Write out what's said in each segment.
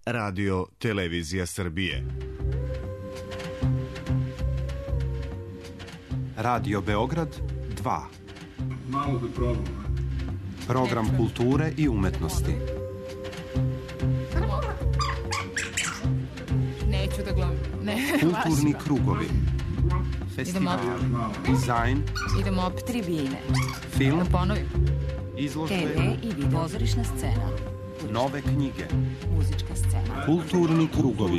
Radio Televizija Srbije. Radio Beograd 2. Malo da probam. Program kulture i umetnosti. Neću da gledam. Kulturni krugovi. Festival, dizajn. Idemo opet tribine. Film. Da ponovim. Izložbe. TV i video. Pozorišna scena. Nove knjige. Muzička scena. Kulturni krugovi.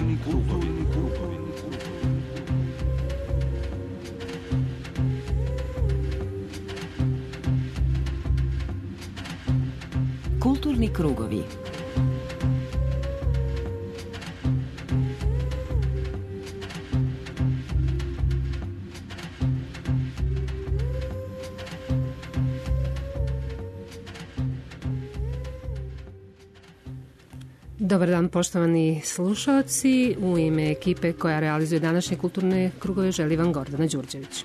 Kulturni krugovi. Dobar dan, poštovani slušaoci. U ime ekipe koja realizuje današnje kulturne krugove želi vam Gordana Đurđević.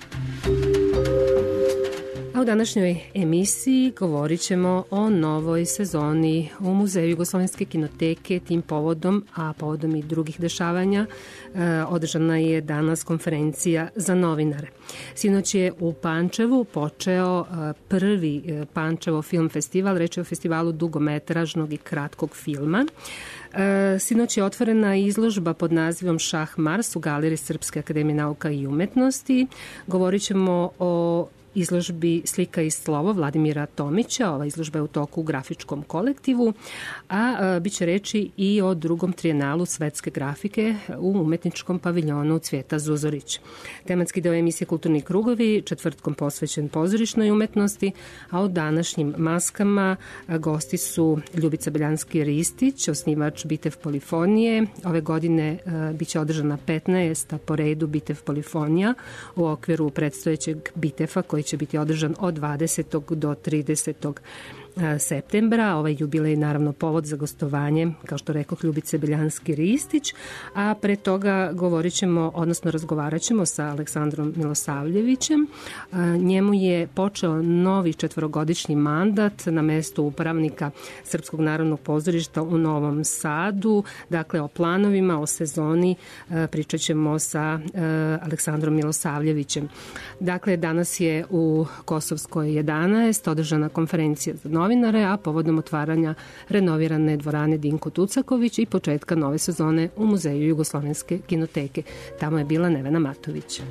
A u današnjoj emisiji govorit ćemo o novoj sezoni u Muzeju Jugoslovenske kinoteke. Tim povodom, a povodom i drugih dešavanja, održana je danas konferencija za novinare. Sinoć je u Pančevu počeo prvi Pančevo film festival, reč je o festivalu dugometražnog i kratkog filma. Sinoć je otvorena izložba pod nazivom Šah Mars u Galeriji Srpske akademije nauka i umetnosti. Govorit ćemo o izložbi Slika i slovo Vladimira Tomića. Ova izložba je u toku u grafičkom kolektivu, a bit će reči i o drugom trijenalu svetske grafike u umetničkom paviljonu Cvijeta Zuzorić. Tematski deo emisije Kulturni krugovi četvrtkom posvećen pozorišnoj umetnosti, a u današnjim maskama gosti su Ljubica Beljanski-Ristić, osnivač Bitev Polifonije. Ove godine biće održana 15. po redu Bitev Polifonija u okviru predstojećeg Bitefa koji će biti održan od 20. do 30. septembra. Ovaj jubilej je naravno povod za gostovanje, kao što rekoh, Ljubice Beljanski-Ristić, a pre toga razgovarat ćemo sa Aleksandrom Milosavljevićem. Njemu je počeo novi 4-godišnji mandat na mestu upravnika Srpskog narodnog pozorišta u Novom Sadu. Dakle, o planovima, o sezoni pričat ćemo sa Aleksandrom Milosavljevićem. Dakle, danas je u Kosovskoj 11 održana konferencija za novinare, a povodom otvaranja renovirane dvorane Dinko Tucaković i početka nove sezone u Muzeju Jugoslovenske kinoteke. Tamo je bila Nevena Matović.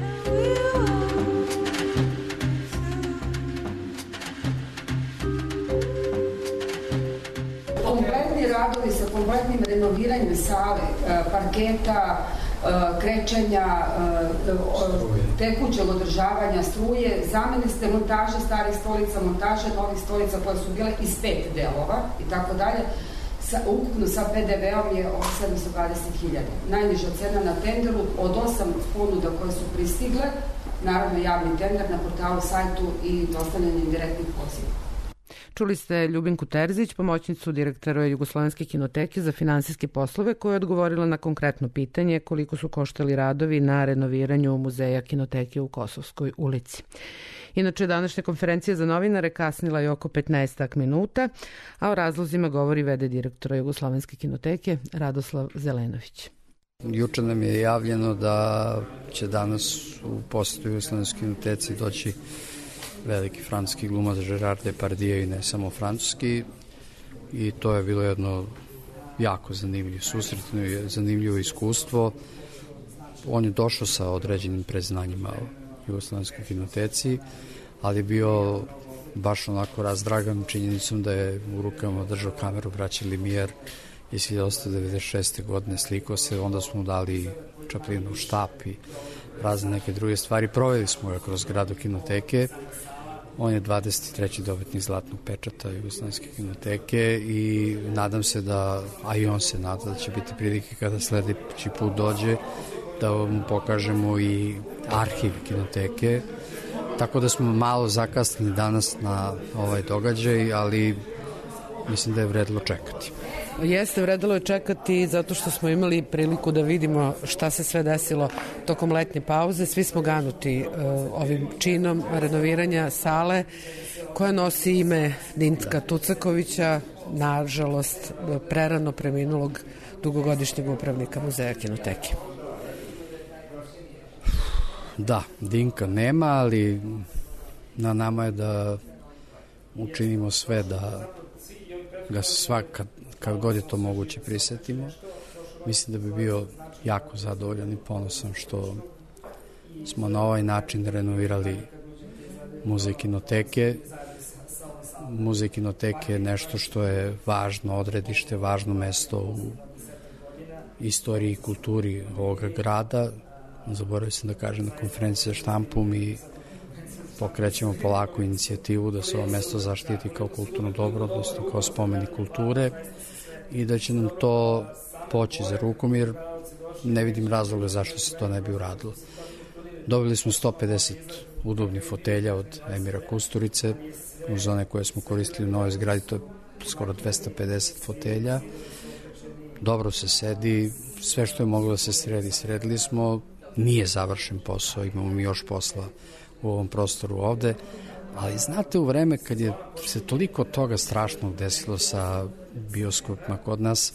Kompletni radovi sa kompletnim renoviranjem sale, parketa, krečenja, tekućeg održavanja struje, zamene ste montaže starih stolica, montaže novih stolica koje su bile iz 5 delova i tako dalje. Ukupno sa PDV-om je oko 720.000. Najniža cena na tenderu od 8 ponuda koje su pristigle, naravno javni tender na portalu, sajtu i dostavljanjem direktnih poziva. Čuli ste Ljubinku Terzić, pomoćnicu direktora Jugoslovenske kinoteke za finansijske poslove, koja je odgovorila na konkretno pitanje koliko su koštali radovi na renoviranju Muzeja kinoteke u Kosovskoj ulici. Inače, današnja konferencija za novinare kasnila je oko 15 minuta, a o razlozima govori v.d. direktora Jugoslovenske kinoteke Radoslav Zelenović. Juče nam je javljeno da će danas u posetu Jugoslovenske kinoteci doći veliki francuski glumac Gerard Depardieu i ne samo francuski, i to je bilo jedno jako zanimljivo susretno i zanimljivo iskustvo. On je došao sa određenim preznanjima u Jugoslovenskoj kinoteci, ali je bio baš onako razdragan činjenicom da je u rukama držao kameru braće Limijer iz 1996. godine, slikao se, onda smo mu dali Čaplinu štap i razne neke druge stvari. Proveli smo ga kroz gradu kinoteke. On je 23. dobitnik zlatnog pečata Jugoslovenske kinoteke i nadam se da, a i on se nada da će biti prilike kada sledeći put dođe da mu pokažemo i arhiv kinoteke. Tako da smo malo zakasnili danas na ovaj događaj, ali mislim da je vredilo čekati. Jeste, vredilo je čekati zato što smo imali priliku da vidimo šta se sve desilo tokom letnje pauze. Svi smo ganuti ovim činom renoviranja sale koja nosi ime Dinka Tucakovića, nažalost, prerano preminulog dugogodišnjeg upravnika Muzeja Kinoteke. Da, Dinka nema, ali na nama je da učinimo sve da ga se kad god je to moguće prisetimo. Mislim da bi bio jako zadovoljan i ponosan što smo na ovaj način renovirali Muzej Kinoteke. Muzej Kinoteke je nešto što je važno odredište, važno mesto u istoriji i kulturi ovoga grada. Zaboravio sam da kažem na konferenciji za štampu mi pokrećemo polako inicijativu da se ovo mesto zaštiti kao kulturno dobro, odnosno kao spomenik kulture i da će nam to poći za rukom jer ne vidim razloga zašto se to ne bi uradilo. Dobili smo 150 udobnih fotelja od Emira Kusturice, uz one koje smo koristili u novoj zgradi, to je skoro 250 fotelja. Dobro se sedi, sve što je moglo da se sredi, sredili smo. Nije završen posao, imamo mi još posla u ovom prostoru ovde, ali znate, u vreme kad je se toliko toga strašnog desilo sa bioskopima kod nas,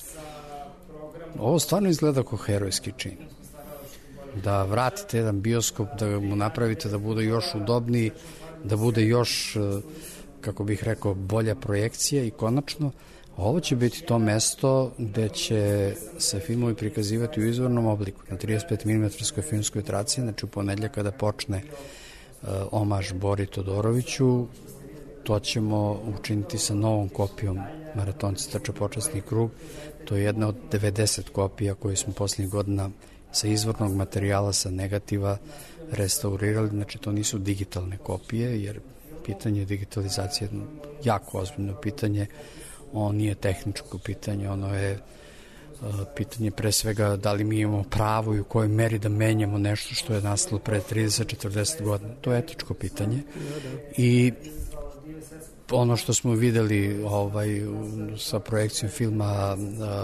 ovo stvarno izgleda kao herojski čin. Da vratite jedan bioskop, da mu napravite da bude još udobniji, da bude još, kako bih rekao, bolja projekcija i konačno ovo će biti to mesto gde će se filmovi prikazivati u izvornom obliku na 35 mm filmskoj traci, znači u ponedjeljak kada počne omaž Bori Todoroviću, to ćemo učiniti sa novom kopijom Maratonci trče počasni krug. To je jedna od 90 kopija koje smo poslednjih godina sa izvornog materijala, sa negativa restaurirali, znači to nisu digitalne kopije, jer pitanje digitalizacije je jako ozbiljno pitanje. Ono nije tehničko pitanje, ono je pitanje pre svega da li mi imamo pravo i u kojoj meri da menjamo nešto što je nastalo pre 30-40 godina. To je etičko pitanje i ono što smo videli sa projekcijom filma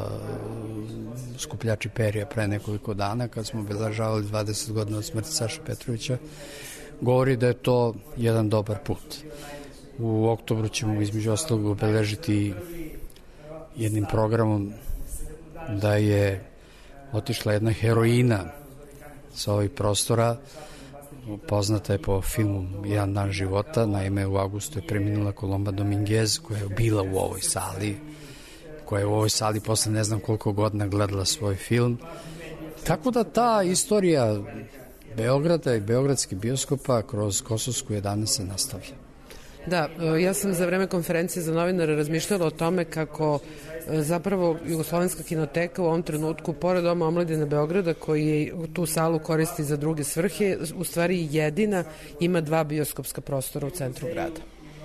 Skupljači perja pre nekoliko dana kad smo obeležavali 20 godina od smrti Saše Petrovića govori da je to jedan dobar put. U oktobru ćemo između ostalog obeležiti jednim programom da je otišla jedna heroina sa ovih prostora, poznata je po filmu Jedan dan života, naime u avgustu je preminula Colomba Dominguez koja je bila u ovoj sali, koja je u ovoj sali posle ne znam koliko godina gledala svoj film. Tako da ta istorija Beograda i beogradskih bioskopa kroz Kosovsku 11 se nastavlja. Da, ja sam za vreme konferencije za novinare razmišljala o tome kako zapravo Jugoslovenska kinoteka u ovom trenutku, pored Doma omladine Beograda, koji tu salu koristi za druge svrhe, u stvari jedina ima 2 bioskopska prostora u centru grada.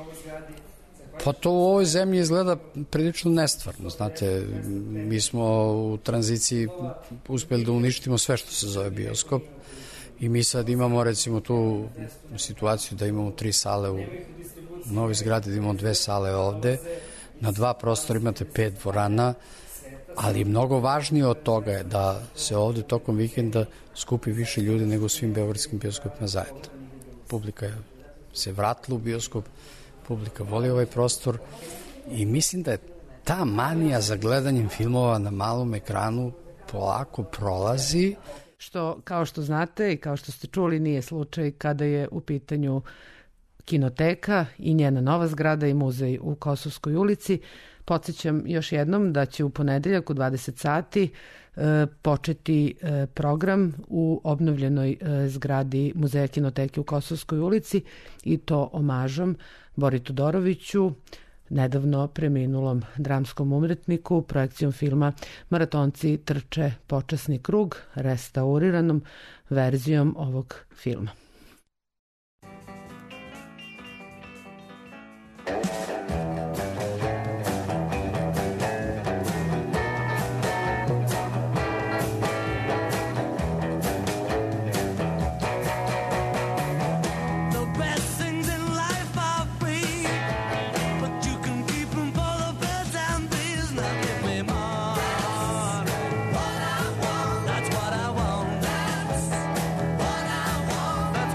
Pa to u ovoj zemlji izgleda prilično nestvarno, znate, mi smo u tranziciji uspeli da uništimo sve što se zove bioskop i mi sad imamo recimo tu situaciju da imamo 3 sale u novoj zgradi, da imamo 2 sale ovde, na 2 prostora imate 5 dvorana, ali mnogo važnije od toga je da se ovde tokom vikenda skupi više ljudi nego u svim beogradskim bioskopima zajedno. Publika se vratila u bioskop, publika voli ovaj prostor i mislim da je ta manija za gledanjem filmova na malom ekranu polako prolazi. Što, kao što znate i kao što ste čuli, nije slučaj kada je u pitanju Kinoteka i njena nova zgrada i muzej u Kosovskoj ulici. Podsjećam još jednom da će u ponedeljak u 20 sati početi program u obnovljenoj zgradi Muzeja Kinoteke u Kosovskoj ulici i to omažom Bori Todoroviću, nedavno preminulom dramskom umetniku, projekcijom filma Maratonci trče počasni krug, restauriranom verzijom ovog filma. What I want,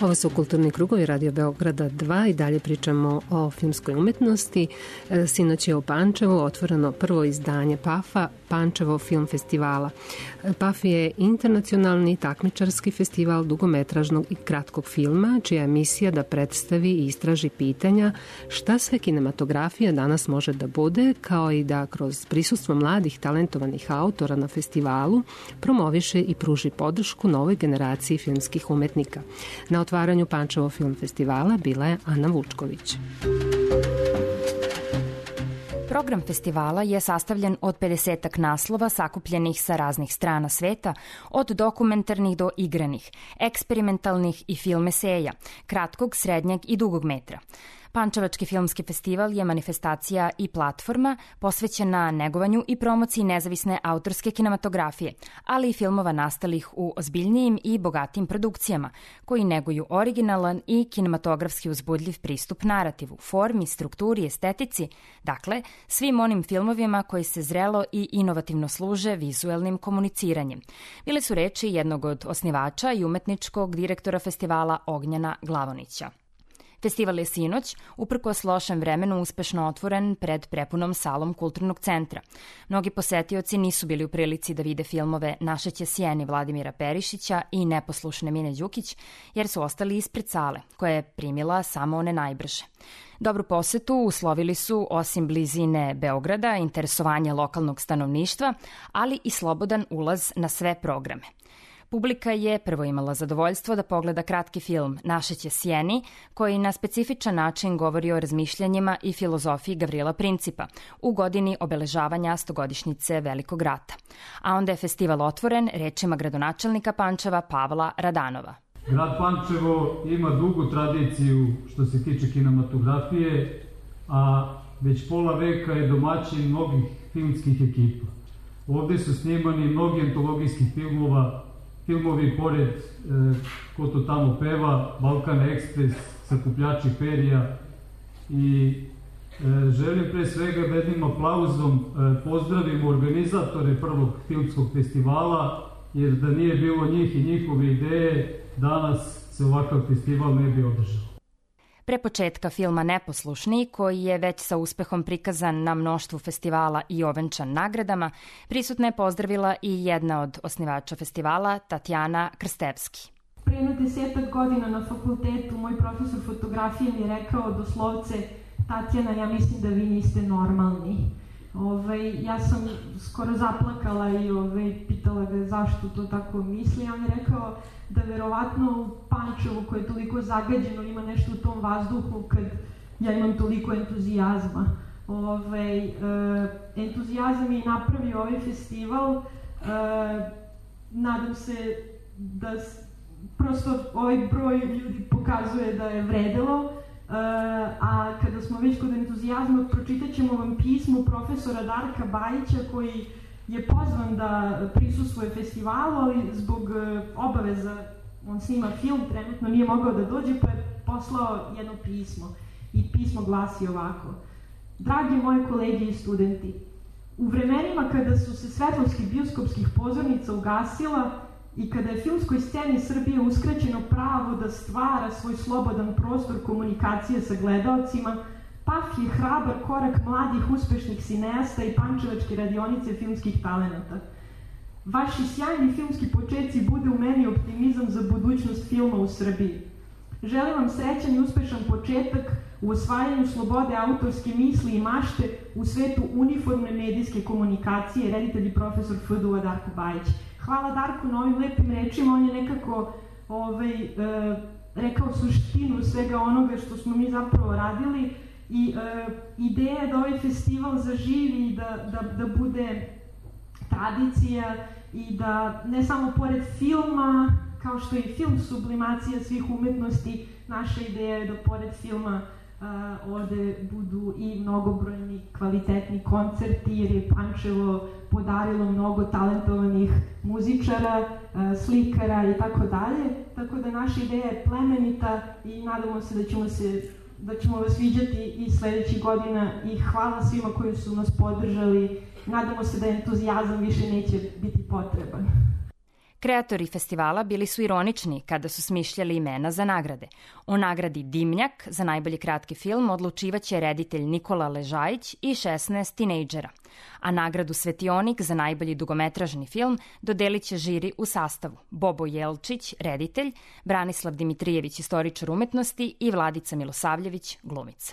Ovo su Kulturni krugovi Radio Beograda 2 i dalje pričamo o filmskoj umetnosti. Sinoć je u Pančevu otvoreno prvo izdanje PAF-a, Pančevo film festivala. PAF je internacionalni takmičarski festival dugometražnog i kratkog filma, čija je misija da predstavi i istraži pitanja šta sve kinematografija danas može da bude, kao i da kroz prisustvo mladih talentovanih autora na festivalu promoviše i pruži podršku novoj generaciji filmskih umetnika. Na otvaranju Pančevo film festivala bila je Ana Vučković. Program festivala je sastavljen od 50-ak naslova sakupljenih sa raznih strana sveta, od dokumentarnih do igranih, eksperimentalnih i film eseja, kratkog, srednjeg i dugog metra. Pančevački filmski festival je manifestacija i platforma posvećena negovanju i promociji nezavisne autorske kinematografije, ali i filmova nastalih u ozbiljnijim i bogatijim produkcijama, koji neguju originalan i kinematografski uzbudljiv pristup narativu, formi, strukturi, estetici, dakle, svim onim filmovima koji se zrelo i inovativno služe vizuelnim komuniciranjem. Bile su reči jednog od osnivača i umetničkog direktora festivala Ognjena Glavonića. Festival je sinoć, uprkos lošem vremenu, uspešno otvoren pred prepunom salom Kulturnog centra. Mnogi posetioci nisu bili u prilici da vide filmove Naše će sjeni Vladimira Perišića i Neposlušne Mine Đukić, jer su ostali ispred sale, koja je primila samo one najbrže. Dobru posetu uslovili su, osim blizine Beograda, interesovanje lokalnog stanovništva, ali i slobodan ulaz na sve programe. Publika je prvo imala zadovoljstvo da pogleda kratki film Naše će sjeni, koji na specifičan način govori o razmišljanjima i filozofiji Gavrila Principa u godini obeležavanja 100-godišnjice Velikog rata. A onda je festival otvoren rečima gradonačelnika Pančeva Pavla Radanova. Grad Pančevo ima dugu tradiciju što se tiče kinematografije, a već pola veka je domaćin mnogih filmskih ekipa. Ovde su snimani mnogi antologijskih filmova, filmovi pored Ko to tamo peva, Balkan Ekspres, Sakupljači perija i želim pre svega da jednim aplauzom pozdravimo organizatore prvog filmskog festivala, jer da nije bilo njih i njihove ideje, danas se ovakav festival ne bi održao. Pre početka filma Neposlušni, koji je već sa uspehom prikazan na mnoštvu festivala i ovenčan nagradama, prisutna je pozdravila i jedna od osnivača festivala, Tatjana Krstevski. Pre 10 godina na fakultetu moj profesor fotografije mi je rekao doslovce: Tatjana, ja mislim da vi niste normalni. Ja sam skoro zaplakala i pitala ga zašto to tako misli. On je rekao da verovatno u Pančevu, koje je toliko zagađeno, ima nešto u tom vazduhu kad ja imam toliko entuzijazma. Entuzijazam je napravio ovaj festival. Nadam se da prosto ovaj broj ljudi pokazuje da je vredelo. A kada smo već kod entuzijazma, pročitat ćemo vam pismo profesora Darka Bajića, koji je pozvan da prisustvuje festivalu, ali zbog obaveza, on snima film, trenutno nije mogao da dođe, pa je poslao jedno pismo. I pismo glasi ovako: Dragi moje kolege i studenti, u vremenima kada su se svetlovskih bioskopskih pozornica ugasila i kada je filmskoj sceni Srbije uskraćeno pravo da stvara svoj slobodan prostor komunikacije sa gledaocima, PAF je hrabar korak mladih uspešnih sineasta i Pančevačke radionice filmskih talenata. Vaši sjajni filmski početci bude u meni optimizam za budućnost filma u Srbiji. Želim vam srećan i uspešan početak u osvajanju slobode autorske misli i mašte u svetu uniformne medijske komunikacije, reditelj i profesor FDU Darko Bajić. Hvala Darku na ovim lepim rečima, on je nekako rekao suštinu svega onoga što smo mi zapravo radili i ideja da ovaj festival zaživi i da bude tradicija i da ne samo pored filma, kao što je film sublimacija svih umetnosti, naša ideja je da pored filma ovde budu i mnogobrojni kvalitetni koncerti, jer je Pančevo podarilo mnogo talentovanih muzičara, slikara i tako dalje. Tako da naša ideja je plemenita i nadamo se da ćemo vas viđati i sledećih godina i hvala svima koji su nas podržali. Nadamo se da entuzijazam više neće biti potreban. Kreatori festivala bili su ironični kada su smišljali imena za nagrade. O nagradi Dimnjak za najbolji kratki film odlučivaće reditelj Nikola Ležajić i 16 tinejdžera, a nagradu Svetionik za najbolji dugometražni film dodelit će žiri u sastavu Bobo Jelčić, reditelj, Branislav Dimitrijević, istoričar umetnosti i Vladica Milosavljević, glumica.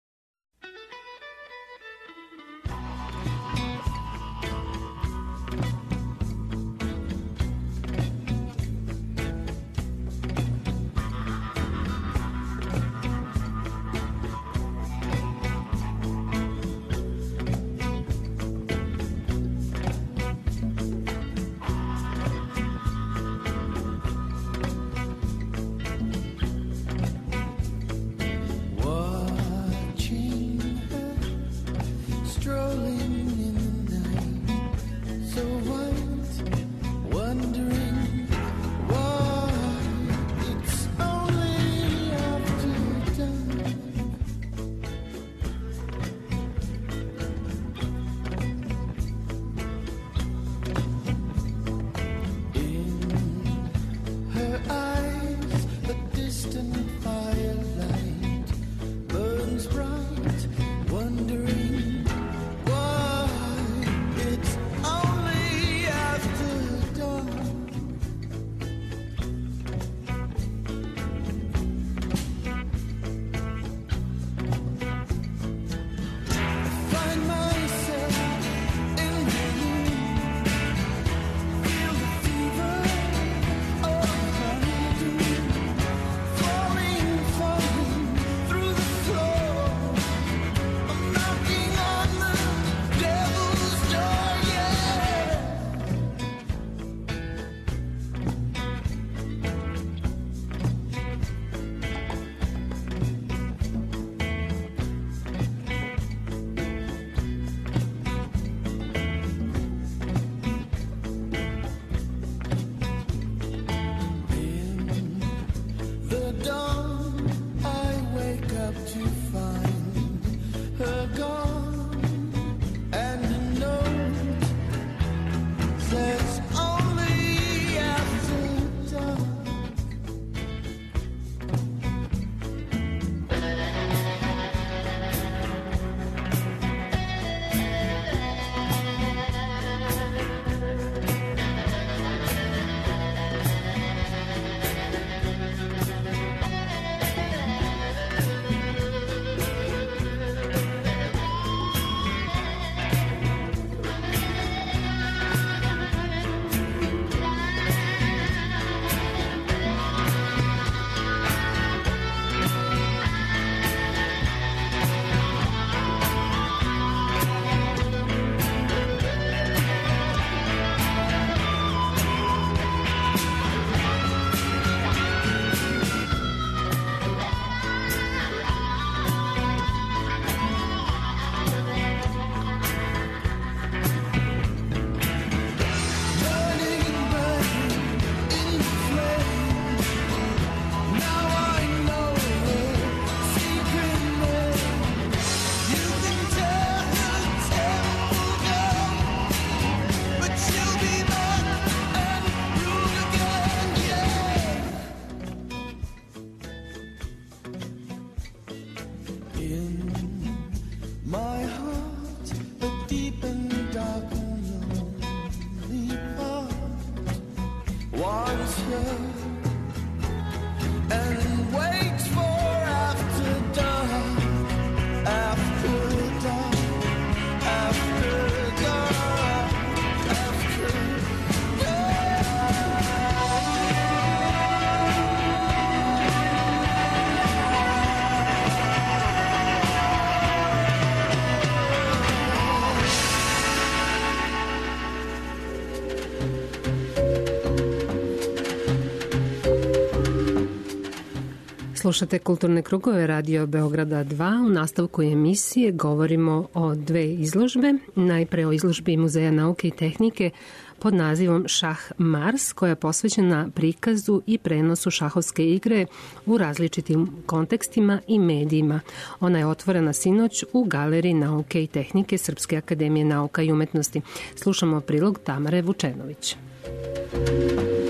Slušate Kulturne krugove Radio Beograda 2. U nastavku emisije govorimo o dve izložbe. Najpre o izložbi Muzeja nauke i tehnike pod nazivom Šah Mars, koja je posvećena prikazu i prenosu šahovske igre u različitim kontekstima i medijima. Ona je otvorena sinoć u Galeriji nauke i tehnike Srpske akademije nauka i umetnosti. Slušamo prilog Tamare Vučenović.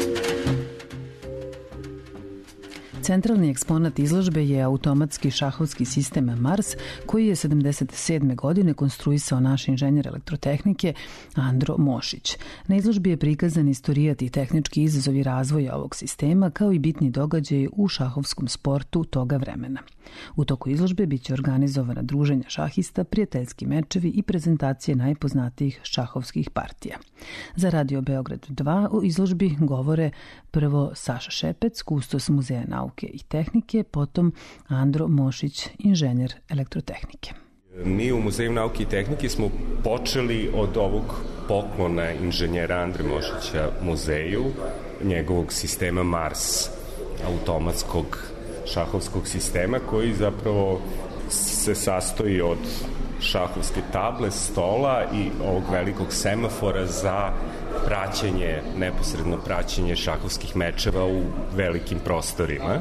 Centralni eksponat izložbe je automatski šahovski sistem Mars, koji je 1977. godine konstruisao naš inženjer elektrotehnike Andro Mošić. Na izložbi je prikazan istorijat i tehnički izazovi razvoja ovog sistema, kao i bitni događaji u šahovskom sportu toga vremena. U toku izložbe biće organizovana druženja šahista, prijateljski mečevi i prezentacije najpoznatijih šahovskih partija. Za Radio Beograd 2 o izložbi govore prvo Saša Šepec, kustos Muzeja nauke i tehnike, potom Andro Mošić, inženjer elektrotehnike. Mi u Muzeju nauke i tehnike smo počeli od ovog poklona inženjera Andre Mošića muzeju, njegovog sistema Mars, automatskog šahovskog sistema, koji zapravo se sastoji od šahovske table, stola i ovog velikog semafora za praćenje, neposredno praćenje šahovskih mečeva u velikim prostorima.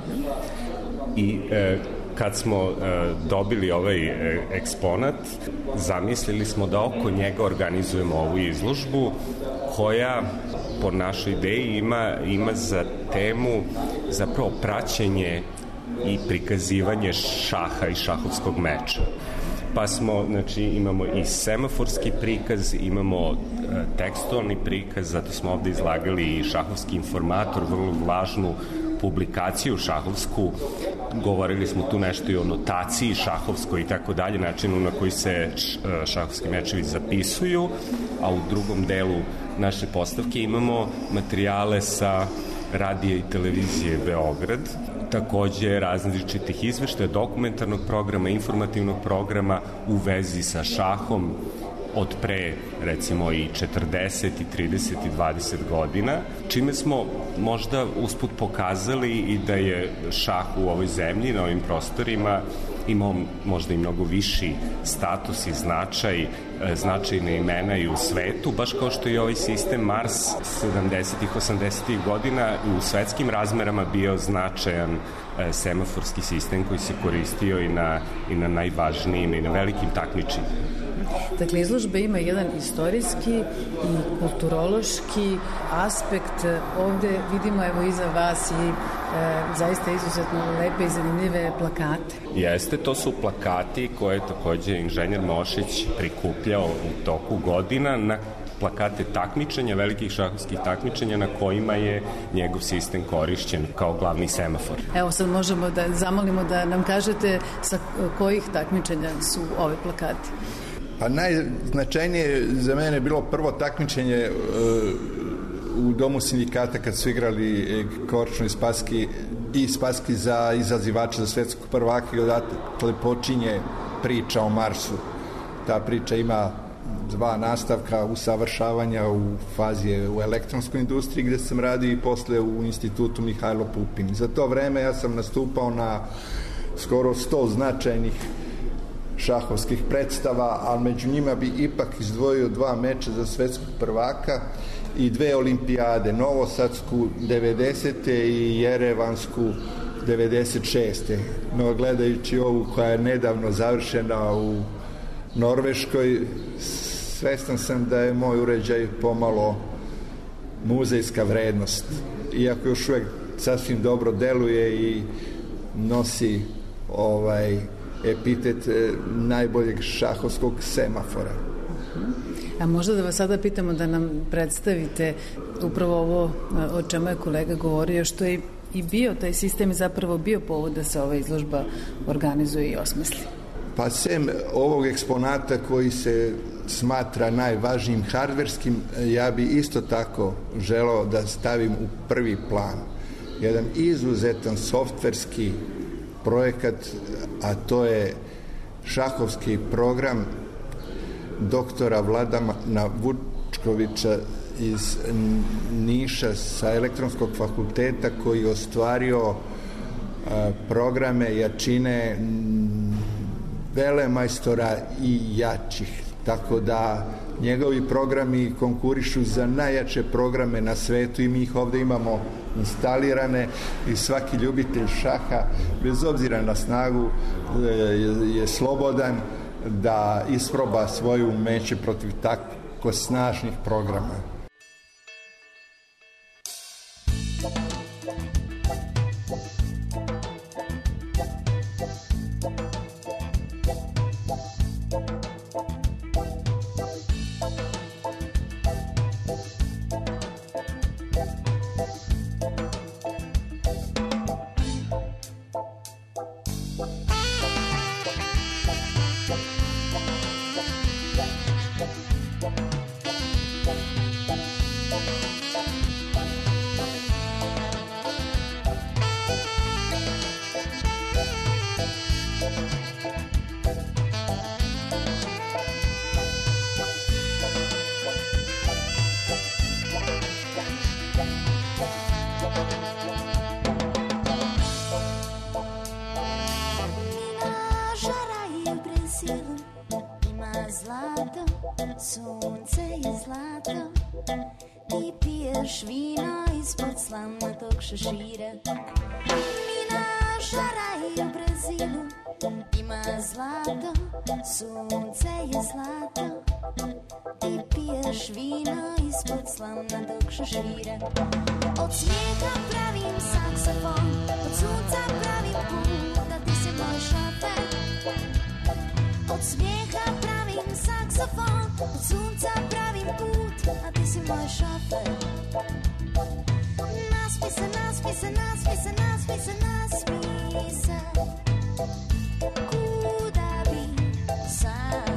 I kad smo dobili ovaj eksponat, zamislili smo da oko njega organizujemo ovu izložbu koja po našoj ideji ima za temu zapravo praćenje i prikazivanje šaha i šahovskog meča. Pa smo, znači, imamo i semaforski prikaz, imamo tekstualni prikaz, zato smo ovde izlagali i šahovski informator, vrlo važnu publikaciju šahovsku, govorili smo tu nešto i o notaciji šahovskoj i tako dalje, načinu na koji se šahovski mečevi zapisuju, a u drugom delu naše postavke imamo materijale sa radija i televizije Beograd, takođe različitih izveštaja, dokumentarnog programa, informativnog programa u vezi sa šahom od pre, recimo, i 40, i 30, i 20 godina, čime smo možda usput pokazali i da je šah u ovoj zemlji, na ovim prostorima, imao možda i mnogo viši status i značaj, značajne imena i u svetu, baš kao što je ovaj sistem Mars 70-ih, 80-ih godina u svetskim razmerama bio značajan semaforski sistem koji se koristio i na najvažnijim i na velikim takmičenjima. Dakle, izložba ima jedan istorijski i kulturološki aspekt. Ovde vidimo, evo, iza vas i zaista izuzetno lepe i zanimljive plakate. Jeste, to su plakati koje je takođe inženjer Mošić prikupljao u toku godina na plakate takmičenja, velikih šahovskih takmičenja na kojima je njegov sistem korišćen kao glavni semafor. Evo, sad možemo da zamolimo da nam kažete sa kojih takmičenja su ove plakati. Pa najznačajnije za mene je bilo prvo takmičenje u Domu sindikata kad su igrali Korčno i Spassky za izazivača za svetskog prvaka i odatle počinje priča o Marsu. Ta priča ima dva nastavka, usavršavanja u fazi u elektronskoj industriji gde sam radio i posle u institutu Mihajlo Pupin. Za to vreme ja sam nastupao na skoro 100 značajnih šahovskih predstava, ali među njima bi ipak izdvojio 2 meča za svetskog prvaka i 2 olimpijade, Novosadsku 90. i Jerevansku 96. No, gledajući ovu koja je nedavno završena u Norveškoj, svestan sam da je moj uređaj pomalo muzejska vrednost, iako još uvek sasvim dobro deluje i nosi epitet najboljeg šahovskog semafora. A možda da vas sada pitamo da nam predstavite upravo ovo o čemu je kolega govorio, što je i bio, taj sistem je zapravo bio povod da se ova izložba organizuje i osmisli. Pa sem ovog eksponata koji se smatra najvažnijim hardverskim, ja bi isto tako želeo da stavim u prvi plan jedan izuzetan softverski projekat, a to je šahovski program doktora Vladana Vučkovića iz Niša sa elektronskog fakulteta, koji je ostvario programe jačine velemajstora i jačih. Tako da njegovi programi konkurišu za najjače programe na svetu i mi ih ovde imamo instalirane i svaki ljubitelj šaha, bez obzira na snagu, je slobodan da isproba svoje umeće protiv tako snažnih programa. brezilu ima zlato, sunce je zlato. Ti piješ vino ispod slamnatog šešira. Mina žara i u Brazilu ima zlato, sunce je zlato. Ti piješ vino ispod slamnatog šešira. Od smijeha pravim saksofon, od sunca pravim put, a ti si moj šofer. Od smijeha pravim saksofon, od sunca pravim put, a ti si moj šofer. Naspi se, naspi se, naspi se, naspi se, naspi se. Kuda bi sad,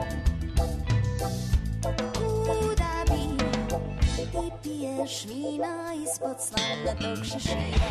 kuda bi. Ti piješ vino ispod slamnatog šešira.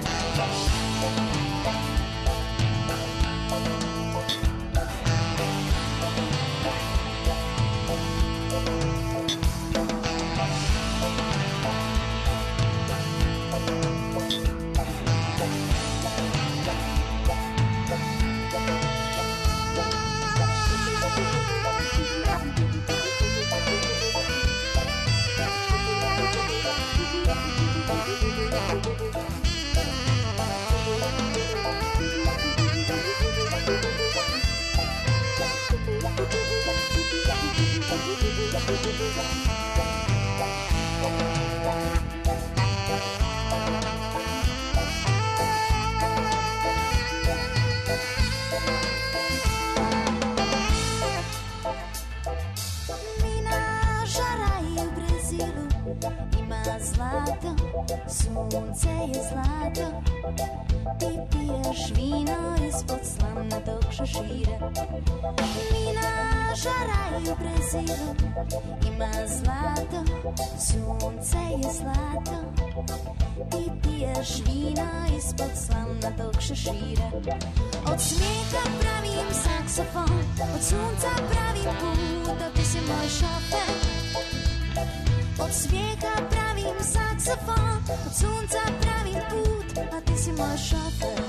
Sunce je zlato, ti piješ vino ispod slamnatog šešira. Mina žara i u Brazilu ima zlato, sunce je zlato. Ti piješ vino ispod slamnatog šešira. Od smijeha pravim saksofon, od sunca pravim put, a ti si moj šofer. Od smijeha pravim saksofon, od sunca pravim put, a ti si moj šofer.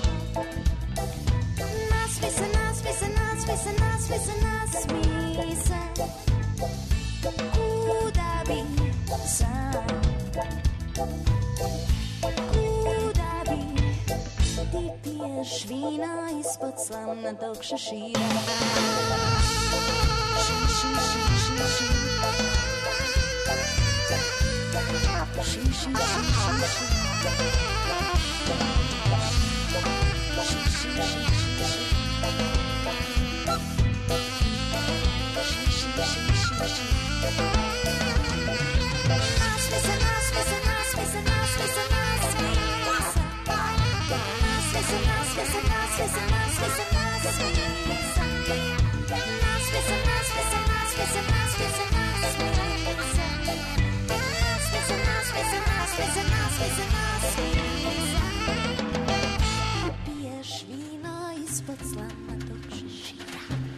Naspi se, naspi se, naspi se, naspi se, naspi se. Kuda bi sad, kuda bi. Ti piješ vino ispod slamnatog šešira. Ši, ši, ši, ši, ši. Ši, ši, ši, ši, ši. Ši, ši, ši, ši, ši. Ši, ši, ši, ši, ši. Naspi se, naspi se, naspi se, naspi se, naspi se. Naspi se, naspi se, naspi se, naspi se, naspi se. Naspi se, naspi se, naspi se, naspi se, naspi se. Piješ vino ispod slamnatog šešira.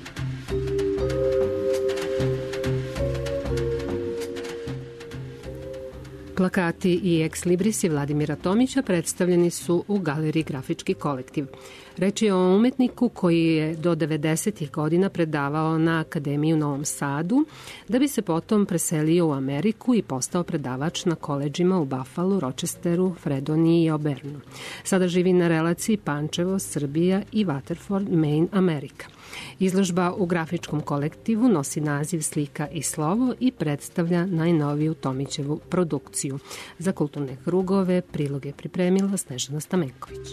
Plakati i ex-librisi Vladimira Tomića predstavljeni su u galeriji Grafički kolektiv. Reč je o umetniku koji je do 90. godina predavao na Akademiji u Novom Sadu, da bi se potom preselio u Ameriku i postao predavač na koledžima u Buffalu, Rochesteru, Fredoniji i Auburnu. Sada živi na relaciji Pančevo, Srbija i Waterford, Maine, Amerika. Izložba u Grafičkom kolektivu nosi naziv Slika i slovo i predstavlja najnoviju Tomićevu produkciju. Za kulturne krugove prilog je pripremila Snežana Stamenković.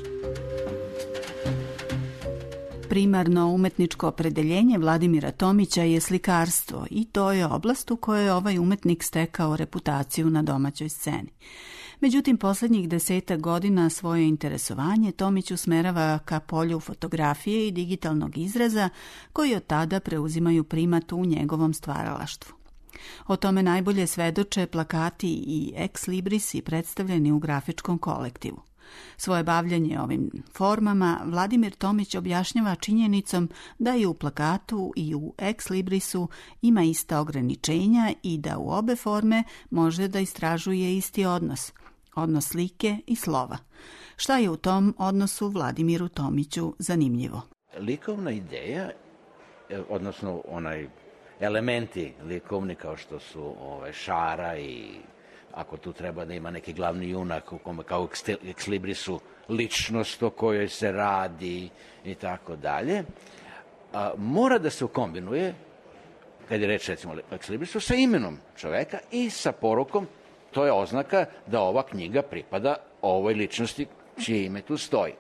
Primarno umetničko opredeljenje Vladimira Tomića je slikarstvo i to je oblast u kojoj je ovaj umetnik stekao reputaciju na domaćoj sceni. Međutim, poslednjih 10 godina svoje interesovanje Tomić usmerava ka polju fotografije i digitalnog izraza, koji od tada preuzimaju primat u njegovom stvaralaštvu. O tome najbolje svedoče plakati i ex-librisi predstavljeni u Grafičkom kolektivu. Svoje bavljanje ovim formama Vladimir Tomić objašnjava činjenicom da i u plakatu i u ex-librisu ima ista ograničenja i da u obe forme može da istražuje isti odnos slike i slova. Šta je u tom odnosu Vladimiru Tomiću zanimljivo? Likovna ideja odnosno onaj elementi likovni kao što su šara i ako tu treba da ima neki glavni junak u kome kao ex librisu ličnost o kojoj se radi i tako dalje, mora da se ukombinuje, kad je reč recimo ex librisu, sa imenom čoveka i sa porukom, to je oznaka da ova knjiga pripada ovoj ličnosti čije ime tu stoji.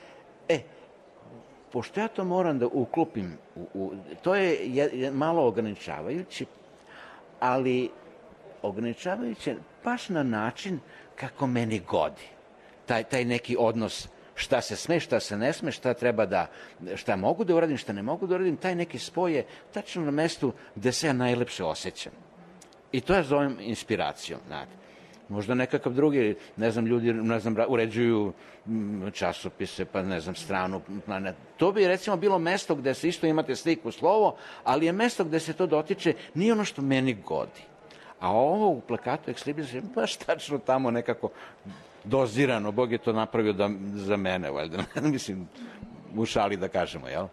Pošto ja to moram da uklopim, to je malo ograničavajuće, ali ograničavajuće baš na način kako meni godi. Taj neki odnos šta se sme, šta se ne sme, šta mogu da uradim, šta ne mogu da uradim, taj neki spoj je tačno na mestu gde se ja najlepše osjećam. I to ja zovem inspiracijom, znate. Možda nekakav drugi, ljudi, uređuju časopise, pa stranu. To bi recimo bilo mesto gde se isto imate sliku, slovo, ali je mesto gde se to dotiče, nije ono što meni godi. A ovo u plakatu Ex Libris je baš tačno tamo nekako dozirano. Bog je to napravio za mene, valjda. Mislim, u šali da kažemo, jel?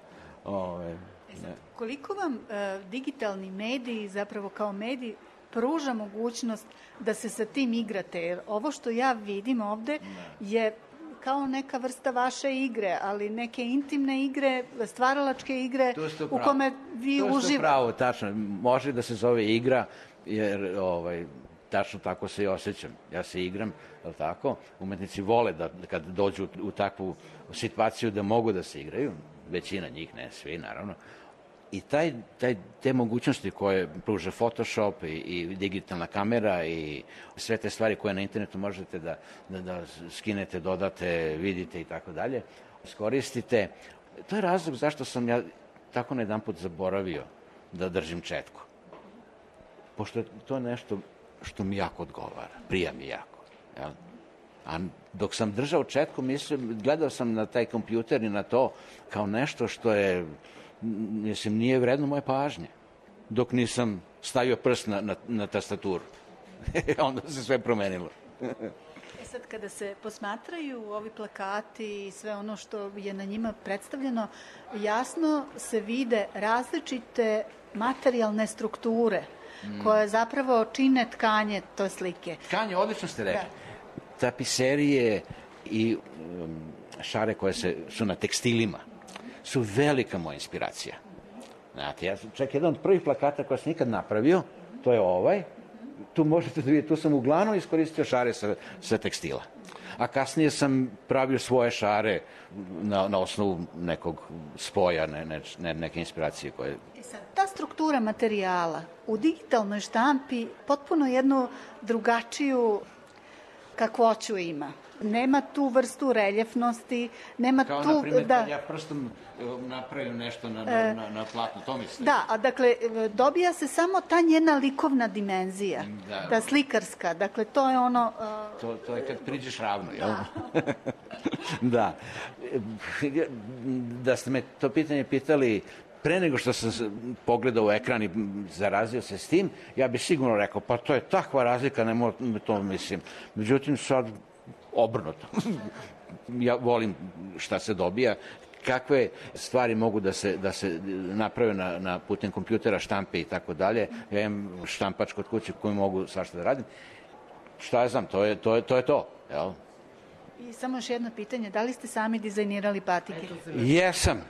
Koliko vam digitalni mediji, zapravo kao mediji, pruža mogućnost da se sa tim igrate? Jer ovo što ja vidim ovde je kao neka vrsta vaše igre, ali neke intimne igre, stvaralačke igre u kome vi uživate. To ste pravo, tačno. Može da se zove igra, jer tačno tako se i osjećam. Ja se igram, je li tako? Umetnici vole da kad dođu u takvu situaciju da mogu da se igraju, većina njih, ne svi, naravno. I te mogućnosti koje pruža Photoshop i digitalna kamera i sve te stvari koje na internetu možete da skinete, dodate, vidite i tako dalje, iskoristite. To je razlog zašto sam ja tako na jedan put zaboravio da držim četku. Pošto je to nešto što mi jako odgovara, prija mi jako. Jel? A dok sam držao četku, gledao sam na taj kompjuter i na to kao nešto što je, nije vredno moje pažnje. Dok nisam stavio prst na tastaturu. Onda se sve promenilo. Sad, kada se posmatraju ovi plakati i sve ono što je na njima predstavljeno, jasno se vide različite materijalne strukture koje zapravo čine tkanje te slike. Tkanje, odlično ste rekli. Tapiserije i šare koje su na tekstilima su velika moja inspiracija. Znate, ja čak jedan od prvih plakata koja sam nikad napravio, to je ovaj, tu možete da vidite, tu sam uglavnom iskoristio šare sa tekstila. A kasnije sam pravio svoje šare na osnovu nekog spoja, neke inspiracije koje... Sad, ta struktura materijala u digitalnoj štampi potpuno jednu drugačiju kakvoću ima. Nema tu vrstu reljefnosti, nema kao, tu... Kao, na primjer, kad ja prstom napravim nešto na platnu, to mislim. Da, a dakle, dobija se samo ta njena likovna dimenzija, ta slikarska, dakle, to je ono... To je kad priđeš ravno, jel? Da. Da ste me to pitanje pitali pre nego što sam pogledao u ekran i zarazio se s tim, ja bih sigurno rekao, pa to je takva razlika, ne to mislim. Međutim, sad obrnuto. Ja volim šta se dobija, kakve stvari mogu da se naprave na putem kompjutera, štampe i tako dalje. Ja imam štampač kod kuće koji mogu svašta da radim. Šta ja znam, to je to. Jel? I samo još jedno pitanje, da li ste sami dizajnirali patike? Jesam.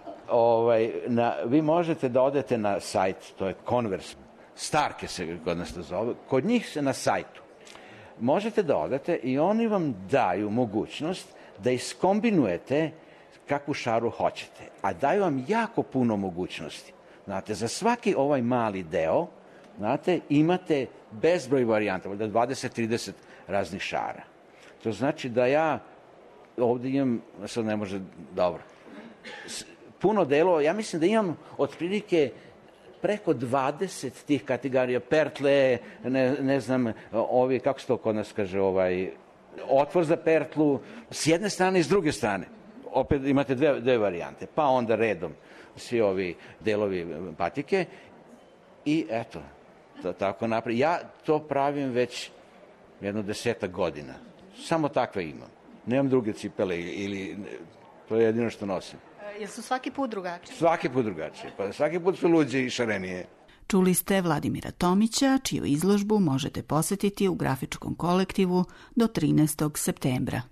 Vi možete da odete na sajt, to je Converse, Starke se kod nas to zove, kod njih se na sajtu. Možete da odete i oni vam daju mogućnost da iskombinujete kakvu šaru hoćete, a daju vam jako puno mogućnosti. Znate, za svaki ovaj mali deo, znate, imate bezbroj varijanta, 20-30 raznih šara. To znači da ja ovdje imam, sad ne može, dobro, puno delova, ja mislim da imam otprilike preko 20 tih kategorija, pertle, ne znam, ovi, kako se to kod nas kaže, otvor za pertlu, s jedne strane i s druge strane. Opet imate dve varijante, pa onda redom svi ovi delovi patike i eto, tako napravim. Ja to pravim već jedno 10 godina. Samo takve imam. Nemam druge cipele ili to je jedino što nosim. Jel su svaki put drugačiji? Svaki put drugačije, pa svaki put su luđe i šarenije. Čuli ste Vladimira Tomića, čiju izložbu možete posetiti u grafičkom kolektivu do 13. septembra.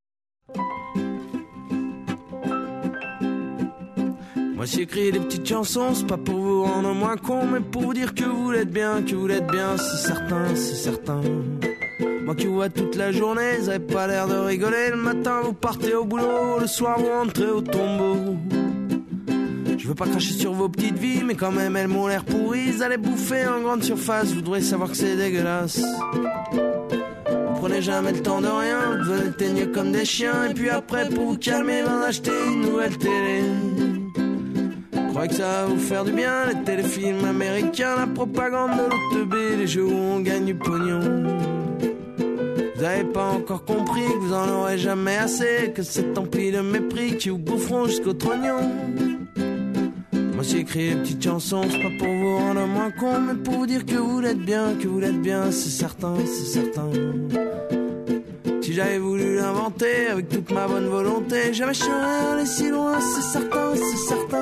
Moi j'ai écrit des petites chansons, c'est pas pour vous rendre moins con, mais pour vous dire que vous l'êtes bien, c'est certain, c'est certain. Moi qui vous vois toute la journée, vous avez pas l'air de rigoler, le matin vous partez au boulot, le soir vous rentrez au tombeau. Je veux pas cracher sur vos petites vies, mais quand même elles m'ont l'air pourries, vous allez bouffer en grande surface, vous devrez savoir que c'est dégueulasse. Vous prenez jamais le temps de rien, vous devenez teigneux comme des chiens, et puis après pour vous calmer, vous en achetez une nouvelle télé. Je crois que ça va vous faire du bien, les téléfilms américains, la propagande de l'OTB, les jeux où on gagne du pognon. Vous avez pas encore compris que vous en aurez jamais assez, que c'est empli de mépris qui vous boufferont jusqu'au trognon. Moi j'ai écrit des petites chansons, c'est pas pour vous rendre moins con, mais pour vous dire que vous l'êtes bien, c'est certain, c'est certain. Si j'avais voulu l'inventer avec toute ma bonne volonté, jamais je serais allé si loin, c'est certain, c'est certain.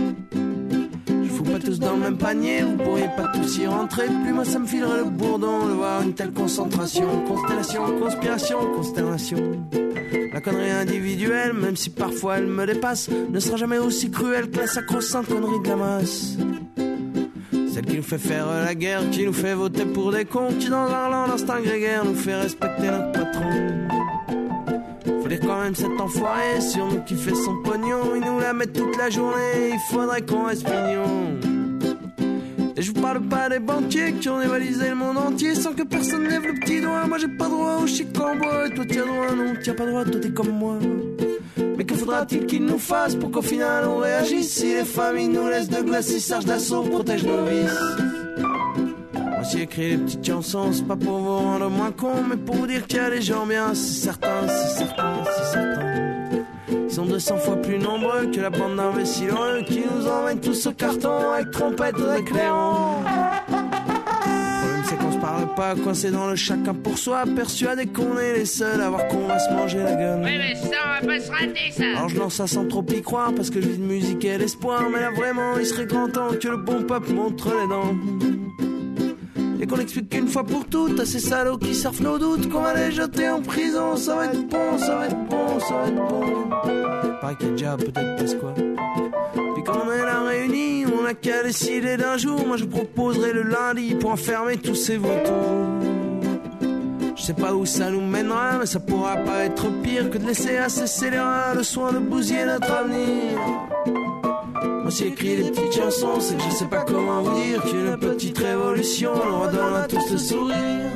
Pas tous dans le même panier, vous pourriez pas tous y rentrer. Plus moi ça me filerait le bourdon de voir une telle concentration. Constellation, conspiration, consternation. La connerie individuelle, même si parfois elle me dépasse, ne sera jamais aussi cruelle que la sacro-sainte connerie de la masse. Celle qui nous fait faire la guerre, qui nous fait voter pour des cons, qui dans un land d'instinct grégaire nous fait respecter notre patron. Faut dire quand même cet enfoiré sur nous qui fait son pognon, il nous la met toute la journée, il faudrait qu'on reste mignon. Et je vous parle pas des banquiers qui ont dévalisé le monde entier sans que personne lève le petit doigt. Moi j'ai pas droit au chic en bois, et toi t'y as droit, non t'y as pas droit, toi t'es comme moi. Mais que faudra-t-il qu'ils nous fassent pour qu'au final on réagisse? Si les familles nous laissent de glace, si Serge Dassault protège nos vices. Moi j'ai écrit des petites chansons, c'est pas pour vous rendre moins con, mais pour vous dire qu'il y a des gens bien, c'est certain, c'est certain, c'est certain. Ils sont 200 fois plus nombreux que la bande d'imbéciles heureux qui nous emmènent tous au carton avec trompette et éclairant. Le problème c'est qu'on se parle pas, coincé dans le chacun pour soi, persuadé qu'on est les seuls à voir qu'on va se manger la gueule. Oui mais ça on va pas se rater ça. Alors je lance ça sans trop y croire parce que je vis de musique et d'espoir, mais là vraiment il serait grand temps que le bon peuple montre les dents. Et qu'on explique qu'une fois pour toutes à ces salauds qui surfent nos doutes qu'on va les jeter en prison. Ça va être bon, ça va être bon, ça va être bon. Pareil qu'il y a déjà peut-être pas quoi. Puis quand on est là réunis, on n'a qu'à décider d'un jour. Moi je proposerai le lundi pour enfermer tous ces vautours. Je sais pas où ça nous mènera, mais ça pourra pas être pire que de laisser à ces scélérats le soin de bousiller notre avenir. Moi j'ai écrit des petites chansons, c'est que je sais pas comment vous dire qu'une petite révolution nous redonne à tous le sourire.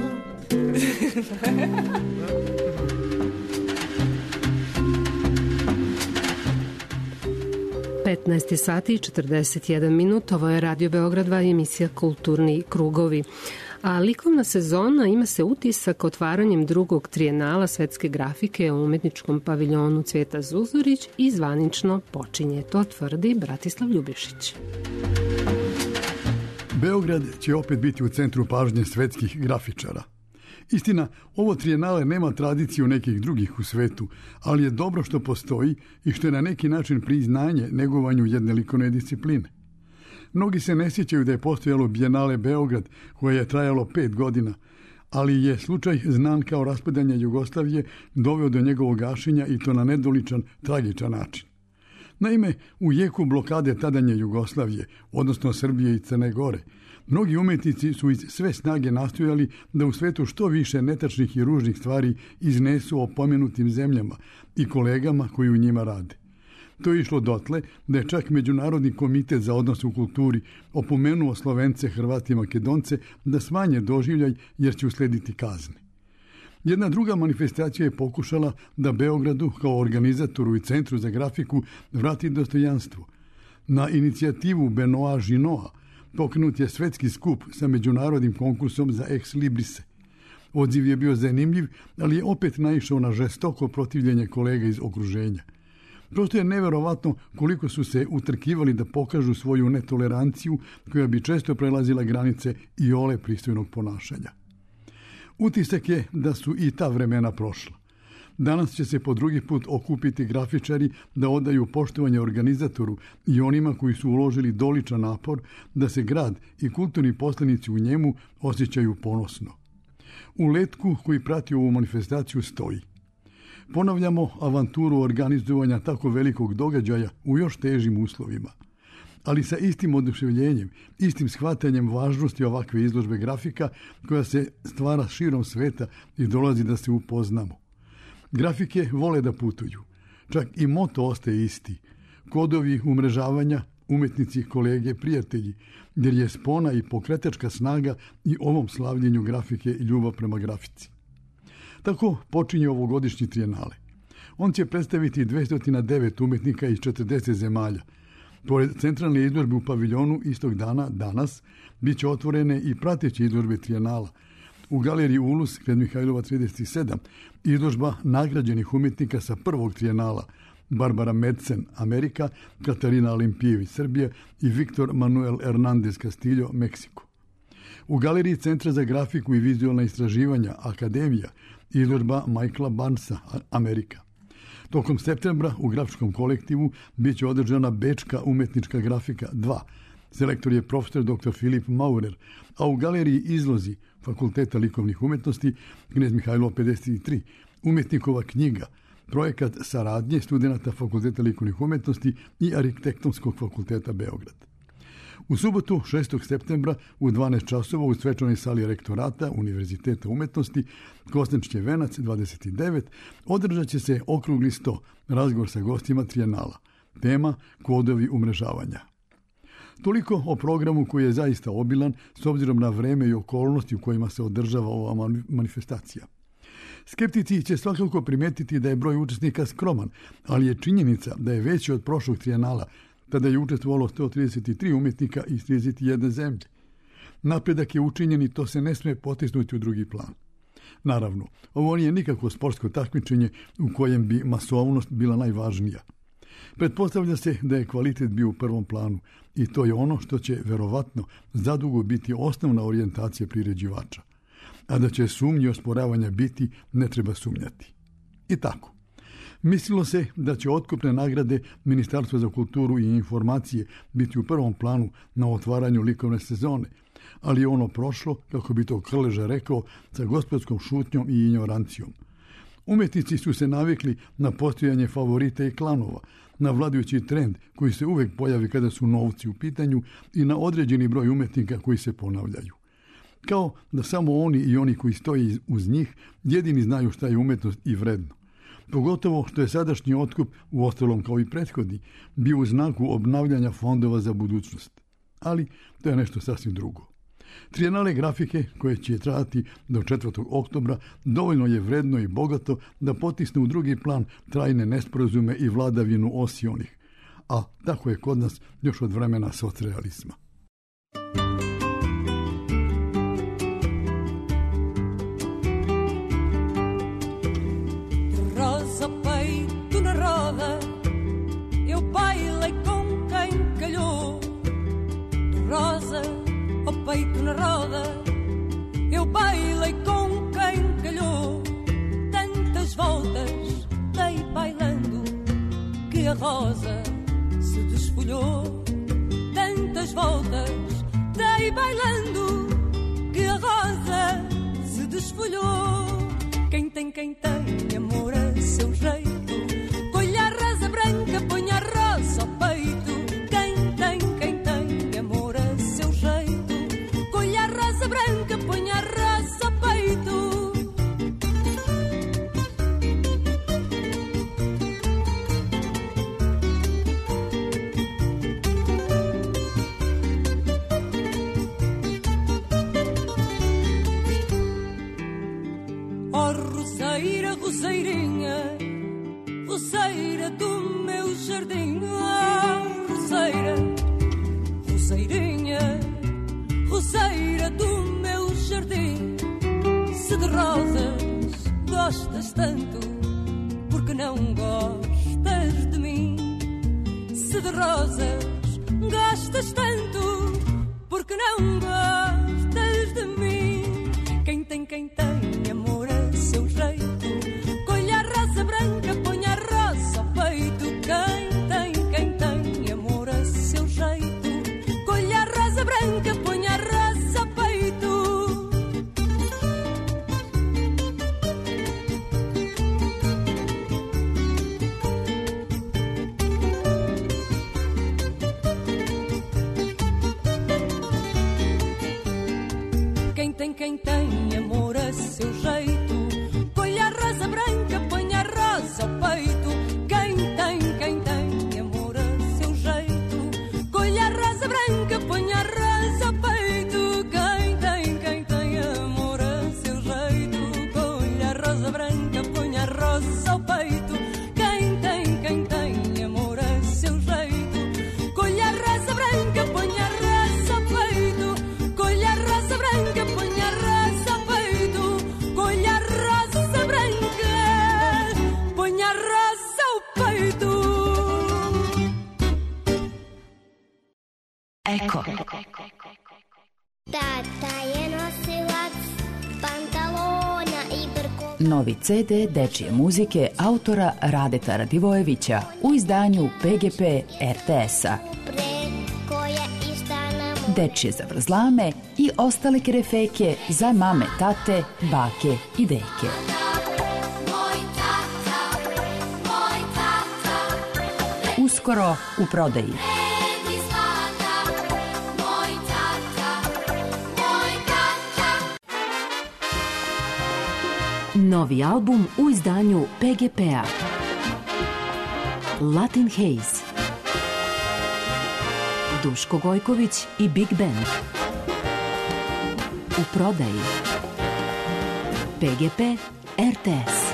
15 sati i 41 minut, ovo je Radio Beograd 2 emisija Kulturni krugovi. A likovna sezona ima se utisak otvaranjem drugog trijenala svetske grafike u umetničkom paviljonu Cvijeta Zuzorić i zvanično počinje. To tvrdi Bratislav Ljubišić. Beograd će opet biti u centru pažnje svetskih grafičara. Istina, ovo trijenale nema tradiciju nekih drugih u svetu, ali je dobro što postoji i što je na neki način priznanje negovanju jedne likovne discipline. Mnogi se ne sjećaju da je postojalo Bijenale Beograd, koje je trajalo 5 godina, ali je slučaj znan kao raspadanje Jugoslavije doveo do njegovog gašenja i to na nedoličan, tragičan način. Naime, u jeku blokade tadanje Jugoslavije, odnosno Srbije i Crne Gore, mnogi umetnici su iz sve snage nastojali da u svetu što više netačnih i ružnih stvari iznesu o pomenutim zemljama i kolegama koji u njima rade. To je išlo dotle da je čak Međunarodni komitet za odnose u kulturi opomenuo Slovence, Hrvate i Makedonce da smanje doživljaj jer će uslediti kazne. Jedna druga manifestacija je pokušala da Beogradu kao organizatoru i centru za grafiku vrati dostojanstvo. Na inicijativu Benoit Ginoa pokrenut je svetski skup sa međunarodnim konkursom za ex librise. Odziv je bio zanimljiv, ali je opet naišao na žestoko protivljenje kolega iz okruženja. Prosto je neverovatno koliko su se utrkivali da pokažu svoju netoleranciju koja bi često prelazila granice iole pristojnog ponašanja. Utisak je da su i ta vremena prošla. Danas će se po drugi put okupiti grafičari da odaju poštovanje organizatoru i onima koji su uložili doličan napor da se grad i kulturni poslanici u njemu osjećaju ponosno. U letku koji prati ovu manifestaciju stoji: ponavljamo avanturu organizovanja tako velikog događaja u još težim uslovima, ali sa istim oduševljenjem, istim shvatanjem važnosti ovakve izložbe grafika koja se stvara širom sveta i dolazi da se upoznamo. Grafike vole da putuju. Čak i moto ostaje isti. Kodovi umrežavanja, umetnici, kolege, prijatelji, jer je spona i pokretačka snaga i ovom slavljenju grafike i ljubav prema grafici. Tako počinje ovogodišnji trijenale. On će predstaviti 209 umetnika iz 40 zemalja. Pored centralne izložbe u paviljonu istog dana, danas, bit će otvorene i prateće izložbe trijenala. U galeriji Ulus, Knez Mihajlova 37, izložba nagrađenih umetnika sa prvog trijenala: Barbara Medsen, Amerika, Katarina Olimpijević, Srbija i Viktor Manuel Hernandez Castillo, Meksiko. U galeriji Centra za grafiku i vizualna istraživanja Akademija, izložba Michaela Barnesa, Amerika. Tokom septembra u grafičkom kolektivu bit će održana Bečka umetnička grafika 2. Selektor je profesor dr. Filip Maurer, a u galeriji Izlozi Fakulteta likovnih umetnosti Knez Mihajlo 53, umetnikova knjiga, projekat saradnje studenata Fakulteta likovnih umetnosti i Arhitektonskog fakulteta Beograd. U subotu 6. septembra u 12 časova u svečanoj sali rektorata Univerziteta umetnosti Kostančki venac 29 održat će se okrugli sto, razgovor sa gostima trijenala. Tema: kodovi umrežavanja. Toliko o programu koji je zaista obilan s obzirom na vreme i okolnosti u kojima se održava ova manifestacija. Skeptici će svakako primetiti da je broj učesnika skroman, ali je činjenica da je veći od prošlog trijenala. Tada je učestvovalo 133 umetnika iz 31 zemlje. Napredak je učinjen i to se ne sme potisnuti u drugi plan. Naravno, ovo nije nikakvo sportsko takmičenje u kojem bi masovnost bila najvažnija. Pretpostavlja se da je kvalitet bio u prvom planu i to je ono što će verovatno zadugo biti osnovna orijentacija priređivača. A da će sumnji i osporavanja biti, ne treba sumnjati. I tako. Mislilo se da će otkupne nagrade Ministarstva za kulturu i informacije biti u prvom planu na otvaranju likovne sezone, ali je ono prošlo, kako bi to Krleža rekao, sa gospodskom šutnjom i ignorancijom. Umetnici su se navikli na postojanje favorita i klanova, na vladajući trend koji se uvek pojavi kada su novci u pitanju i na određeni broj umetnika koji se ponavljaju. Kao da samo oni i oni koji stoji uz njih jedini znaju šta je umetnost i vredno. Pogotovo što je sadašnji otkup, u ostalom kao i prethodni, bio u znaku obnavljanja fondova za budućnost. Ali to je nešto sasvim drugo. Trijenale grafike, koje će trajati do 4. oktobra, dovoljno je vredno i bogato da potisne u drugi plan trajne nesporazume i vladavinu osionih. A tako je kod nas još od vremena socrealizma. Rosa peito na roda, eu bailei com quem calhou. Rosa, o peito na roda, eu bailei com quem calhou. Tantas voltas dei bailando que a rosa se desfolhou. Tantas voltas dei bailando que a rosa se desfolhou. Quem tem amor a seu jeito, colhe a rosa branca, põe a rosa ao peito. Quem tem amor a seu jeito, colhe a rosa branca, põe a rosa ao peito. Oh, roseira, roseirinha, roseira do meu jardim. Oh, roseira, roseirinha, roseira do meu jardim. Se de rosas gostas tanto, porque não gostas de mim? Se de rosas gostas tanto, porque não gostas de mim? Quem tem amor a seu jeito, colhe a rosa branca, põe a raça ao peito. Quem tem amor a seu jeito, colha a rosa branca, põe a rosa ao peito. Quem tem amor a seu jeito, colha a rosa branca, põe a rosa ao peito. Quem tem amor a seu jeito, colha a rosa branca, põe a rosa ao peito. Quem tem amor a seu jeito, colha a rosa branca, põe a rosa ao peito. Colha a rosa branca, põe a rosa ao peito. Colha a rosa branca, põe a rosa ao peito. Eko. Tata je nosilac pantalona i brko. Novi CD dečije muzike autora Radeta Radivojevića u izdanju PGP RTS-a. Preko je istana mu. Dečije zavrzlame i ostale kerefeke za mame, tate, bake i deke. Uskoro u prodaji. Novi album u izdanju PGP-a. Latin Haze. Duško Gojković i Big Band. U prodaji. PGP RTS.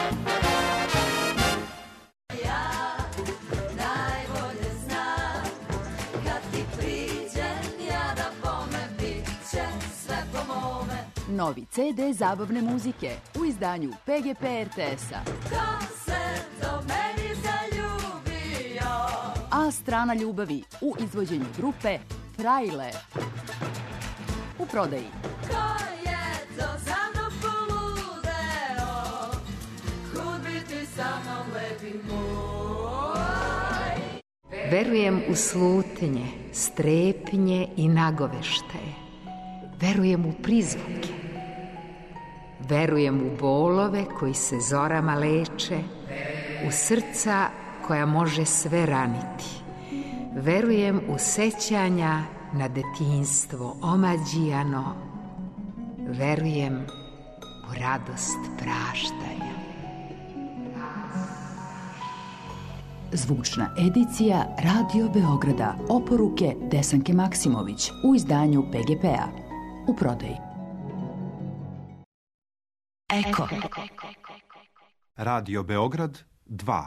Novi CD zabavne muzike u izdanju PGP RTS-a. A strana ljubavi u izvođenju grupe Frajle. U prodaji. Verujem u slutnje, strepnje i nagoveštaje. Verujem u prizvuke. Verujem u bolove koji se zorama leče, u srca koja može sve raniti. Verujem u sećanja na detinjstvo omađijano. Verujem u radost praštanja. Zvučna edicija Radio Beograda. Oporuke Desanke Maksimović u izdanju PGP-a. U prodaji. Eko. Radio Beograd 2.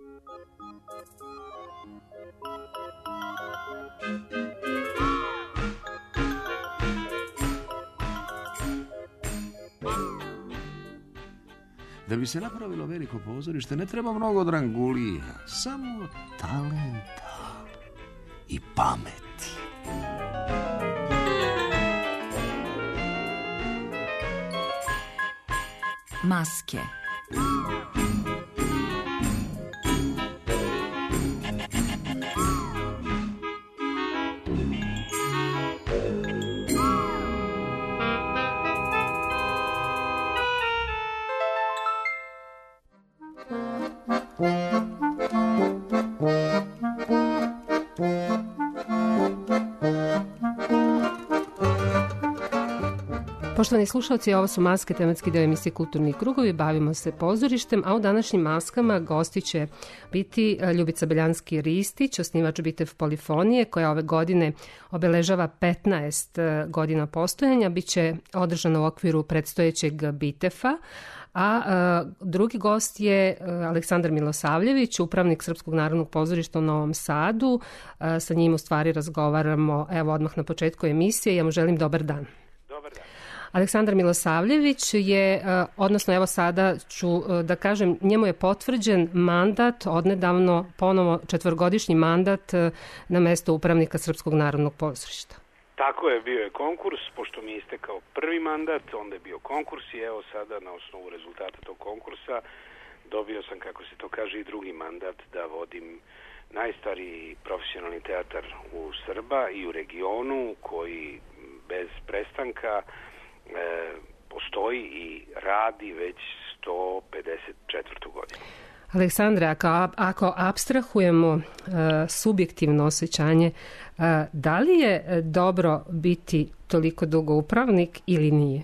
Da bi se napravilo veliko pozorište ne treba mnogo drangulija, samo talenta i pameti. Maske. Poštovani slušalci, ovo su Maske, tematski deo emisije Kulturni krugovi. Bavimo se pozorištem, a u današnjim Maskama gosti će biti Ljubica Beljanski-Ristić, osnivač Bitev Polifonije, koja ove godine obeležava 15 godina postojanja. Biće održano u okviru predstojećeg Bitefa, a drugi gost je Aleksandar Milosavljević, upravnik Srpskog narodnog pozorišta u Novom Sadu. Sa njim u stvari razgovaramo evo odmah na početku emisije. Ja mu želim dobar dan. Dobar dan. Aleksandar Milosavljević je, odnosno evo sada ću da kažem, njemu je potvrđen mandat, odnedavno ponovo 4-godišnji mandat na mesto upravnika Srpskog narodnog pozorišta. Tako je, bio je konkurs, pošto mi je istekao prvi mandat, onda je bio konkurs i evo sada na osnovu rezultata tog konkursa dobio sam, kako se to kaže, i drugi mandat da vodim najstariji profesionalni teatar u Srba i u regionu, koji bez prestanka postoji i radi već 154. godinu. Aleksandre, ako apstrahujemo subjektivno osjećanje, da li je dobro biti toliko dugo upravnik ili nije?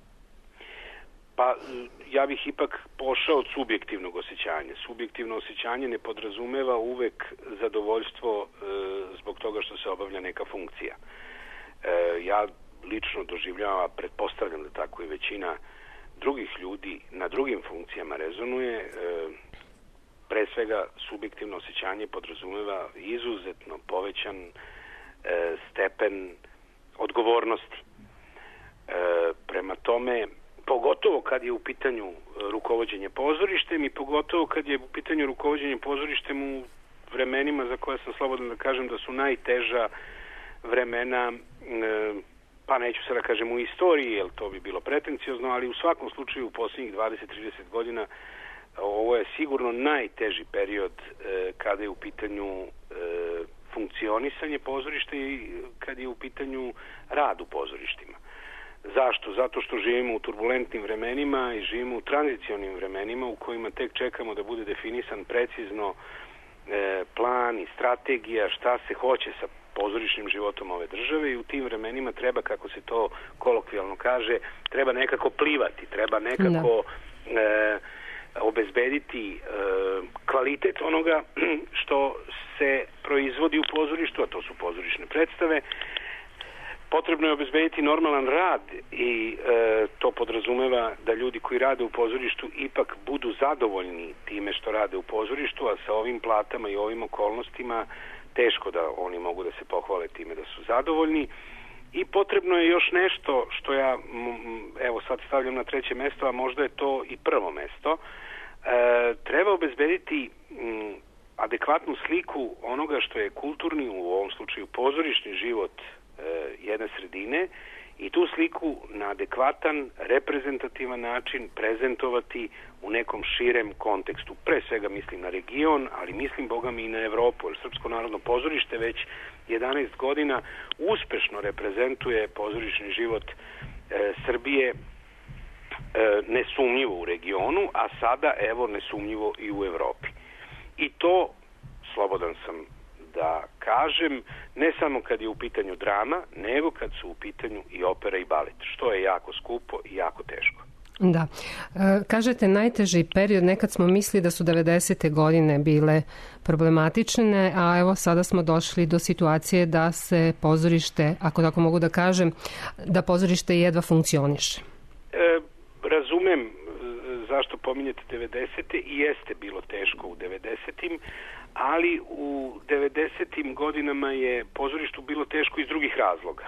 Pa ja bih ipak pošao od subjektivnog osjećanja. Subjektivno osjećanje ne podrazumeva uvek zadovoljstvo zbog toga što se obavlja neka funkcija. Ja lično doživljavam, pretpostavljam da tako i većina drugih ljudi na drugim funkcijama rezonuje. Pre svega, subjektivno osjećanje podrazumeva izuzetno povećan stepen odgovornosti. Prema tome, pogotovo kad je u pitanju rukovođenje pozorištem i pogotovo kad je u pitanju rukovođenje pozorištem u vremenima za koje sam slobodan da kažem da su najteža vremena, pa neću sada da kažem u istoriji, jer to bi bilo pretenciozno, ali u svakom slučaju u posljednjih 20-30 godina ovo je sigurno najteži period kada je u pitanju funkcionisanje pozorišta i kad je u pitanju rad u pozorištima. Zašto? Zato što živimo u turbulentnim vremenima i živimo u tranzicionim vremenima u kojima tek čekamo da bude definisan precizno plan i strategija šta se hoće sa pozorišnim životom ove države i u tim vremenima treba, kako se to kolokvijalno kaže, treba nekako plivati, treba nekako obezbediti kvalitet onoga što se proizvodi u pozorištu, a to su pozorišne predstave. Potrebno je obezbediti normalan rad i to podrazumeva da ljudi koji rade u pozorištu ipak budu zadovoljni time što rade u pozorištu, a sa ovim platama i ovim okolnostima teško da oni mogu da se pohvale time da su zadovoljni. I potrebno je još nešto što ja evo sad stavljam na treće mesto, a možda je to i prvo mesto. Treba obezbediti adekvatnu sliku onoga što je kulturni, u ovom slučaju pozorišni život jedne sredine i tu sliku na adekvatan, reprezentativan način prezentovati u nekom širem kontekstu. Pre svega mislim na region, ali mislim, boga mi, i na Evropu, jer Srpsko narodno pozorište već 11 godina uspešno reprezentuje pozorišni život Srbije, nesumnjivo u regionu, a sada evo nesumnjivo i u Evropi. I to, slobodan sam da kažem, ne samo kad je u pitanju drama, nego kad su u pitanju i opera i balet, što je jako skupo i jako teško. Da. Kažete najteži period, nekad smo mislili da su 90. godine bile problematične, a evo sada smo došli do situacije da se pozorište, ako tako mogu da kažem, da pozorište jedva funkcioniše. Razumem zašto pominjete 90. i jeste bilo teško u 90. ali u 90. godinama je pozorištu bilo teško iz drugih razloga.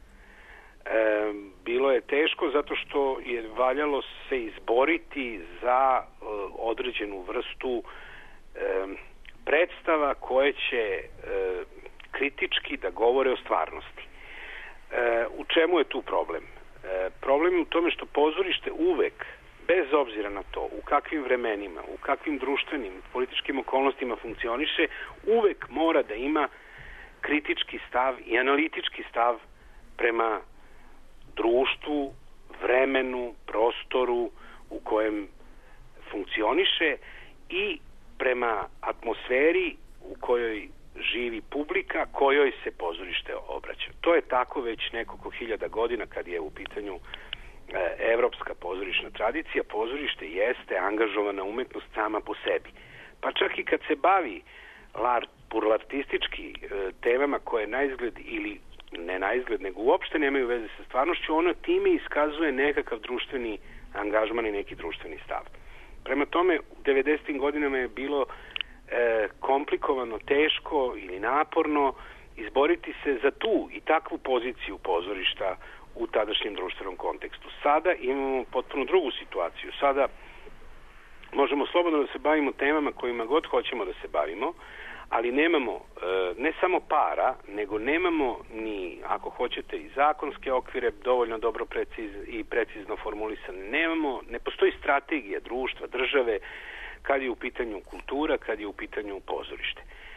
Bilo je teško zato što je valjalo se izboriti za određenu vrstu predstava koje će kritički da govore o stvarnosti. U čemu je tu problem? Problem je u tome što pozorište uvek, bez obzira na to u kakvim vremenima, u kakvim društvenim, političkim okolnostima funkcioniše, uvek mora da ima kritički stav i analitički stav prema društvu, vremenu, prostoru u kojem funkcioniše i prema atmosferi u kojoj živi publika, kojoj se pozorište obraća. To je tako već nekoliko hiljada godina kad je u pitanju evropska pozorišna tradicija. Pozorište jeste angažovana umetnost sama po sebi. Pa čak i kad se bavi purlartistički temama koje na izgled ili ne na izgled, nego uopšte nemaju veze sa stvarnošću, ono time iskazuje nekakav društveni angažman i neki društveni stav. Prema tome, u 90. godinama je bilo komplikovano, teško ili naporno izboriti se za tu i takvu poziciju pozorišta u tadašnjem društvenom kontekstu. Sada imamo potpuno drugu situaciju. Sada možemo slobodno da se bavimo temama kojima god hoćemo da se bavimo, ali nemamo ne samo para, nego nemamo ni, ako hoćete, i zakonske okvire dovoljno dobro i precizno formulisane. Ne postoji strategija društva, države, kad je u pitanju kultura, kad je u pitanju pozorište.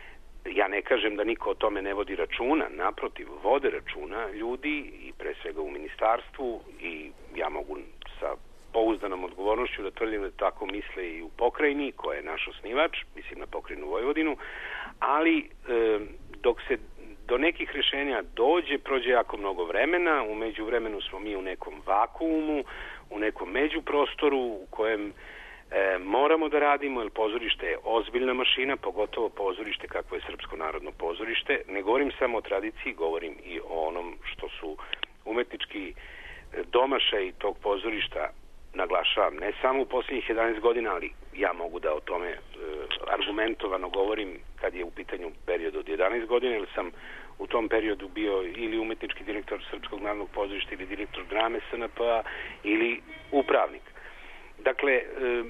Ja ne kažem da niko o tome ne vodi računa, naprotiv, vode računa ljudi i pre svega u ministarstvu i ja mogu sa pouzdanom odgovornošću da tvrdim da tako misle i u pokrajini koja je naš osnivač, mislim na pokrajinu Vojvodinu, ali dok se do nekih rješenja prođe jako mnogo vremena, u međuvremenu smo mi u nekom vakuumu, u nekom međuprostoru u kojem moramo da radimo, jer pozorište je ozbiljna mašina, pogotovo pozorište kakvo je Srpsko narodno pozorište. Ne govorim samo o tradiciji, govorim i o onom što su umetnički domašaj tog pozorišta, naglašavam, ne samo u posljednjih 11 godina, ali ja mogu da o tome argumentovano govorim kad je u pitanju period od 11 godina, jer sam u tom periodu bio ili umetnički direktor Srpskog narodnog pozorišta ili direktor drame SNP-a ili upravnik. Dakle,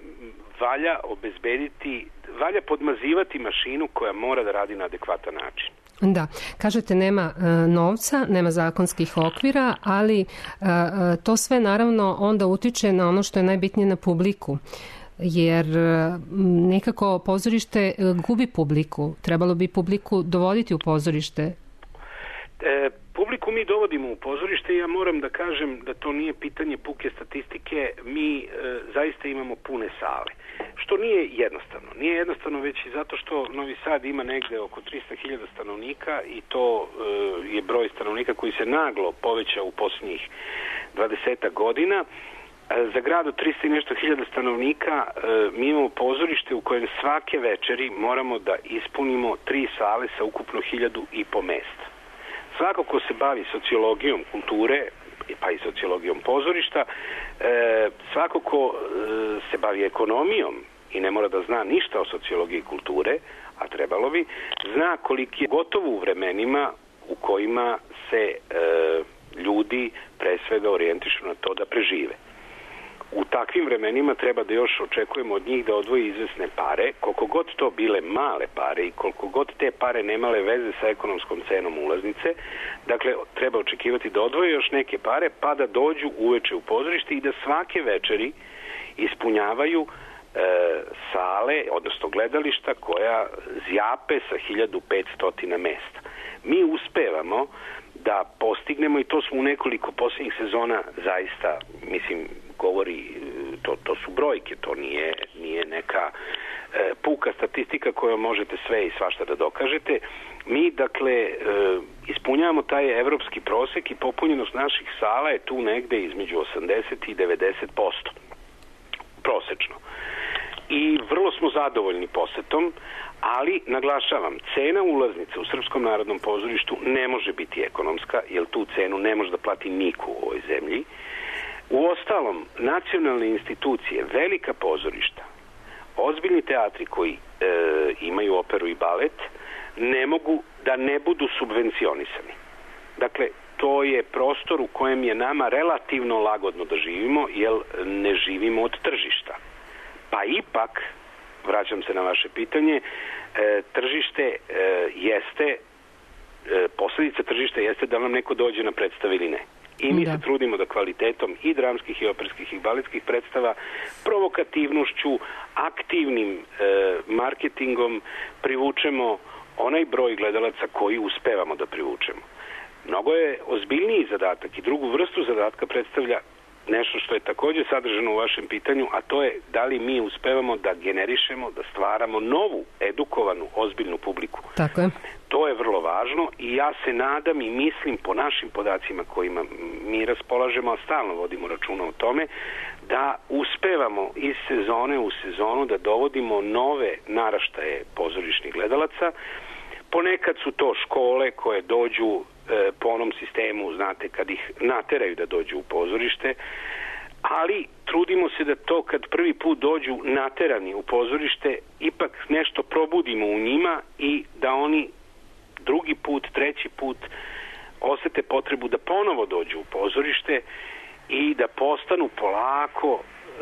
valja podmazivati mašinu koja mora da radi na adekvatan način. Da, kažete nema novca, nema zakonskih okvira, ali to sve naravno onda utiče na ono što je najbitnije na publiku. Jer nekako pozorište gubi publiku. Trebalo bi publiku dovoditi u pozorište. Publiku mi dovodimo u pozorište i ja moram da kažem da to nije pitanje puke statistike. Mi zaista imamo pune sale. Što nije jednostavno. Nije jednostavno već i zato što Novi Sad ima negde oko 300.000 stanovnika i to je broj stanovnika koji se naglo povećao u posljednjih 20 godina. Za grad od 300 i nešto hiljada stanovnika mi imamo pozorište u kojem svake večeri moramo da ispunimo 3 sale sa ukupno 1.500 mesta. Svako ko se bavi sociologijom kulture, pa i sociologijom pozorišta, svako ko se bavi ekonomijom i ne mora da zna ništa o sociologiji kulture, a trebalo bi, zna koliki je gotovo u vremenima u kojima se ljudi pre svega orijentišu na to da prežive. U takvim vremenima treba da još očekujemo od njih da odvoji izvesne pare, koliko god to bile male pare i koliko god te pare nemale veze sa ekonomskom cenom ulaznice. Dakle, treba očekivati da odvoje još neke pare pa da dođu uveče u pozorište i da svake večeri ispunjavaju sale, odnosno gledališta koja zjape sa 1.500 mesta. Mi uspevamo da postignemo, i to smo u nekoliko posljednjih sezona zaista, mislim, govori, to su brojke, to nije neka puka statistika kojom možete sve i svašta da dokažete. Mi, dakle, ispunjavamo taj evropski prosek i popunjenost naših sala je tu negde između 80 i 90% prosečno. I vrlo smo zadovoljni posetom, ali, naglašavam, cena ulaznice u Srpskom narodnom pozorištu ne može biti ekonomska, jer tu cenu ne može da plati niko u ovoj zemlji. Uostalom, nacionalne institucije, velika pozorišta, ozbiljni teatri koji imaju operu i balet, ne mogu da ne budu subvencionisani. Dakle, to je prostor u kojem je nama relativno lagodno da živimo, jer ne živimo od tržišta. Pa ipak, vraćam se na vaše pitanje, tržište jeste, posljedica tržišta jeste da nam neko dođe na predstave ili ne. I mi se trudimo da kvalitetom i dramskih i operskih i baletskih predstava, provokativnošću, aktivnim marketingom privučemo onaj broj gledalaca koji uspevamo da privučemo. Mnogo je ozbiljniji zadatak i drugu vrstu zadatka predstavlja nešto što je također sadržano u vašem pitanju, a to je da li mi uspevamo da generišemo, da stvaramo novu, edukovanu, ozbiljnu publiku. Tako je. To je vrlo važno i ja se nadam i mislim po našim podacima kojima mi raspolažemo, a stalno vodimo računa o tome, da uspevamo iz sezone u sezonu da dovodimo nove naraštaje pozorišnih gledalaca. Ponekad su to škole koje dođu po onom sistemu, znate, kad ih nateraju da dođu u pozorište, ali trudimo se da to kad prvi put dođu naterani u pozorište, ipak nešto probudimo u njima i da oni drugi put, treći put osete potrebu da ponovo dođu u pozorište i da postanu polako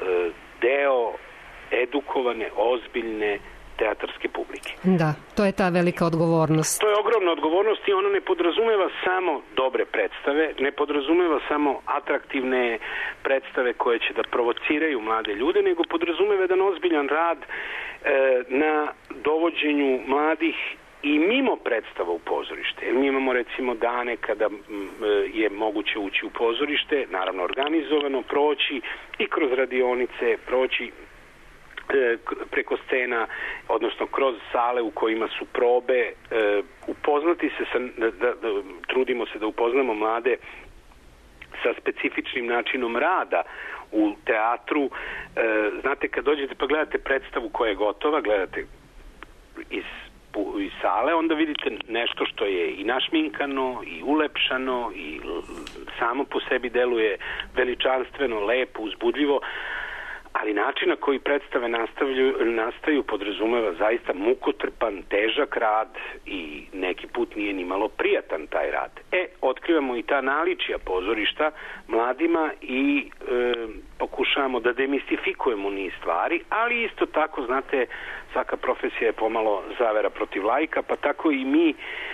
deo edukovane, ozbiljne teatarske publike. Da, to je ta velika odgovornost. To je ogromna odgovornost i ona ne podrazumeva samo dobre predstave, ne podrazumeva samo atraktivne predstave koje će da provociraju mlade ljude, nego podrazumeva jedan ozbiljan rad na dovođenju mladih i mimo predstava u pozorište. Jer mi imamo recimo dane kada je moguće ući u pozorište, naravno organizovano, proći i kroz radionice, proći preko scena, odnosno kroz sale u kojima su probe, upoznati se, trudimo se da upoznamo mlade sa specifičnim načinom rada u teatru. Znate, kad dođete pa gledate predstavu koja je gotova, gledate iz sale, onda vidite nešto što je i našminkano, i ulepšano, i samo po sebi deluje veličanstveno, lepo, uzbudljivo, ali način na koji predstave nastaju podrazumeva zaista mukotrpan, težak rad i neki put nije ni malo prijatan taj rad. Otkrivamo i ta naličja pozorišta mladima i pokušavamo da demistifikujemo niz stvari, ali isto tako, znate, svaka profesija je pomalo zavera protiv laika, pa tako i mi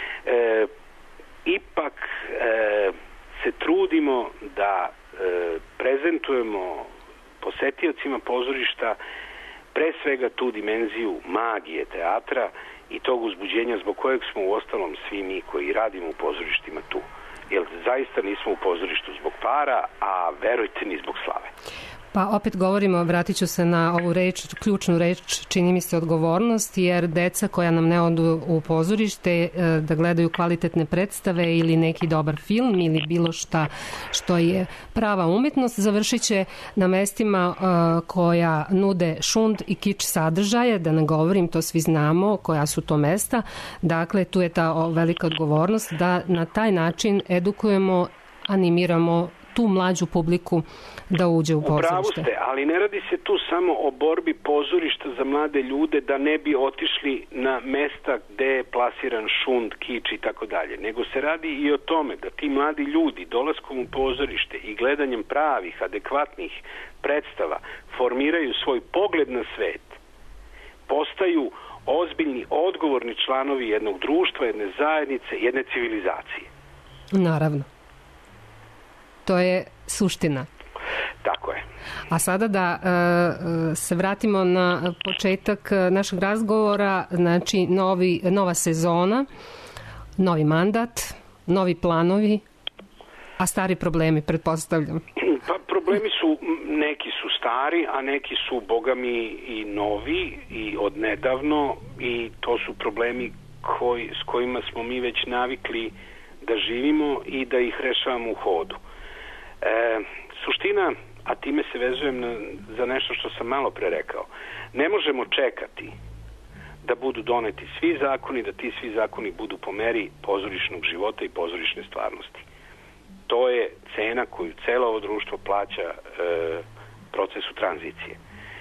ipak se trudimo da prezentujemo posetiocima pozorišta pre svega tu dimenziju magije teatra i tog uzbuđenja zbog kojeg smo uostalom svi mi koji radimo u pozorištima tu. Jer zaista nismo u pozorištu zbog para, a verujte ni zbog slave. Pa opet govorimo, vratit ću se na ovu reč, ključnu reč, čini mi se odgovornost, jer deca koja nam ne odu u pozorište da gledaju kvalitetne predstave ili neki dobar film ili bilo šta što je prava umetnost, završit će na mestima koja nude šund i kič sadržaje, da ne govorim, to svi znamo koja su to mesta. Dakle, tu je ta velika odgovornost da na taj način edukujemo, animiramo tu mlađu publiku da uđe u pozorište. Upravo ste, ali ne radi se tu samo o borbi pozorišta za mlade ljude da ne bi otišli na mesta gde je plasiran šund, kič i tako dalje, nego se radi i o tome da ti mladi ljudi dolaskom u pozorište i gledanjem pravih, adekvatnih predstava formiraju svoj pogled na svet, postaju ozbiljni, odgovorni članovi jednog društva, jedne zajednice, jedne civilizacije. Naravno. To je suština. Tako je. A sada da se vratimo na početak našeg razgovora, znači nova sezona, novi mandat, novi planovi, a stari problemi, pretpostavljam. Pa problemi su, neki su stari, a neki su, boga mi, i novi i odnedavno, i to su problemi s kojima smo mi već navikli da živimo i da ih rešavamo u hodu. Suština, a time se vezujem za nešto što sam malo pre rekao, ne možemo čekati da budu doneti svi zakoni, da ti svi zakoni budu po meri pozorišnog života i pozorišne stvarnosti. To je cena koju celo ovo društvo plaća procesu tranzicije.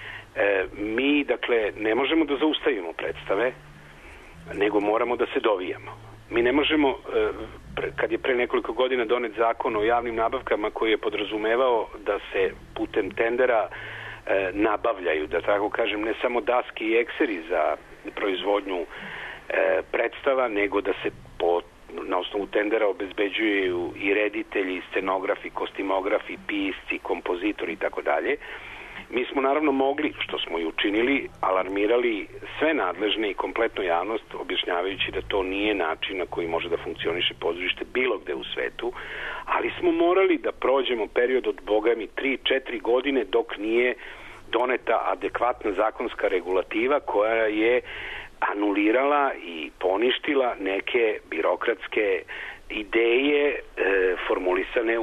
Mi, dakle, ne možemo da zaustavimo predstave, nego moramo da se dovijamo. Mi ne možemo, kad je pre nekoliko godina donet zakon o javnim nabavkama koji je podrazumevao da se putem tendera nabavljaju, da tako kažem, ne samo daski i ekseri za proizvodnju predstava, nego da se na osnovu tendera obezbeđuju i reditelji, scenografi, kostimografi, pisci, kompozitori i tako dalje. Mi smo naravno mogli, što smo i učinili, alarmirali sve nadležne i kompletnu javnost, objašnjavajući da to nije način na koji može da funkcioniše pozorište bilo gde u svetu, ali smo morali da prođemo period od, boga mi, 3-4 godine dok nije doneta adekvatna zakonska regulativa koja je anulirala i poništila neke birokratske ideje formulisane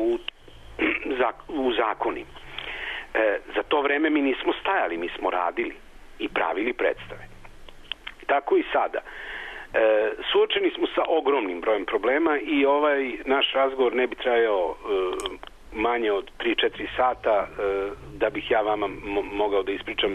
u zakonima. Za to vreme mi nismo stajali, mi smo radili i pravili predstave. Tako i sada. Suočeni smo sa ogromnim brojem problema i ovaj naš razgovor ne bi trajao manje od 3-4 sata da bih ja vama mogao da ispričam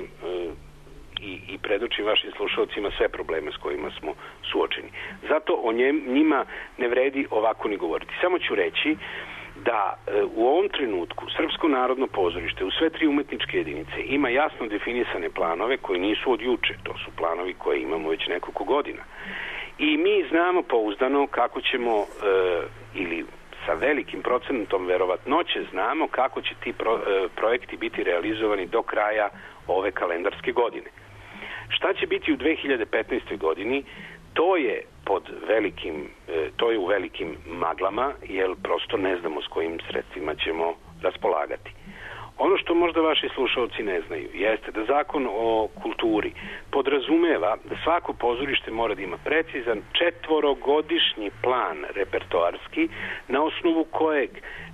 i predočim vašim slušalcima sve probleme s kojima smo suočeni. Zato o njima ne vredi ovako ni govoriti. Samo ću reći da u ovom trenutku Srpsko narodno pozorište u sve 3 umetničke jedinice ima jasno definisane planove koji nisu od juče, to su planovi koje imamo već nekoliko godina. I mi znamo pouzdano kako ćemo, ili sa velikim procentom verovatnoće znamo kako će ti projekti biti realizovani do kraja ove kalendarske godine. Šta će biti u 2015. godini, to je to je u velikim maglama, jer prosto ne znamo s kojim sredstvima ćemo raspolagati. Ono što možda vaši slušalci ne znaju jeste da Zakon o kulturi podrazumeva da svako pozorište mora da ima precizan 4-godišnji plan repertoarski na osnovu kojeg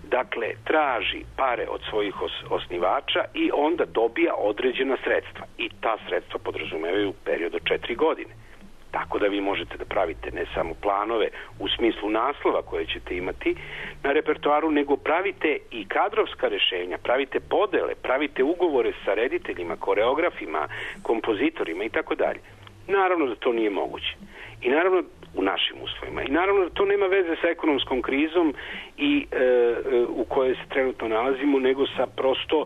traži pare od svojih osnivača i onda dobija određena sredstva. I ta sredstva podrazumevaju period od 4 godine. Tako da vi možete da pravite ne samo planove u smislu naslova koje ćete imati na repertoaru, nego pravite i kadrovska rešenja, pravite podele, pravite ugovore sa rediteljima, koreografima, kompozitorima i tako dalje. Naravno da to nije moguće. I naravno u našim uslovima. I naravno da to nema veze sa ekonomskom krizom i u kojoj se trenutno nalazimo, nego sa prosto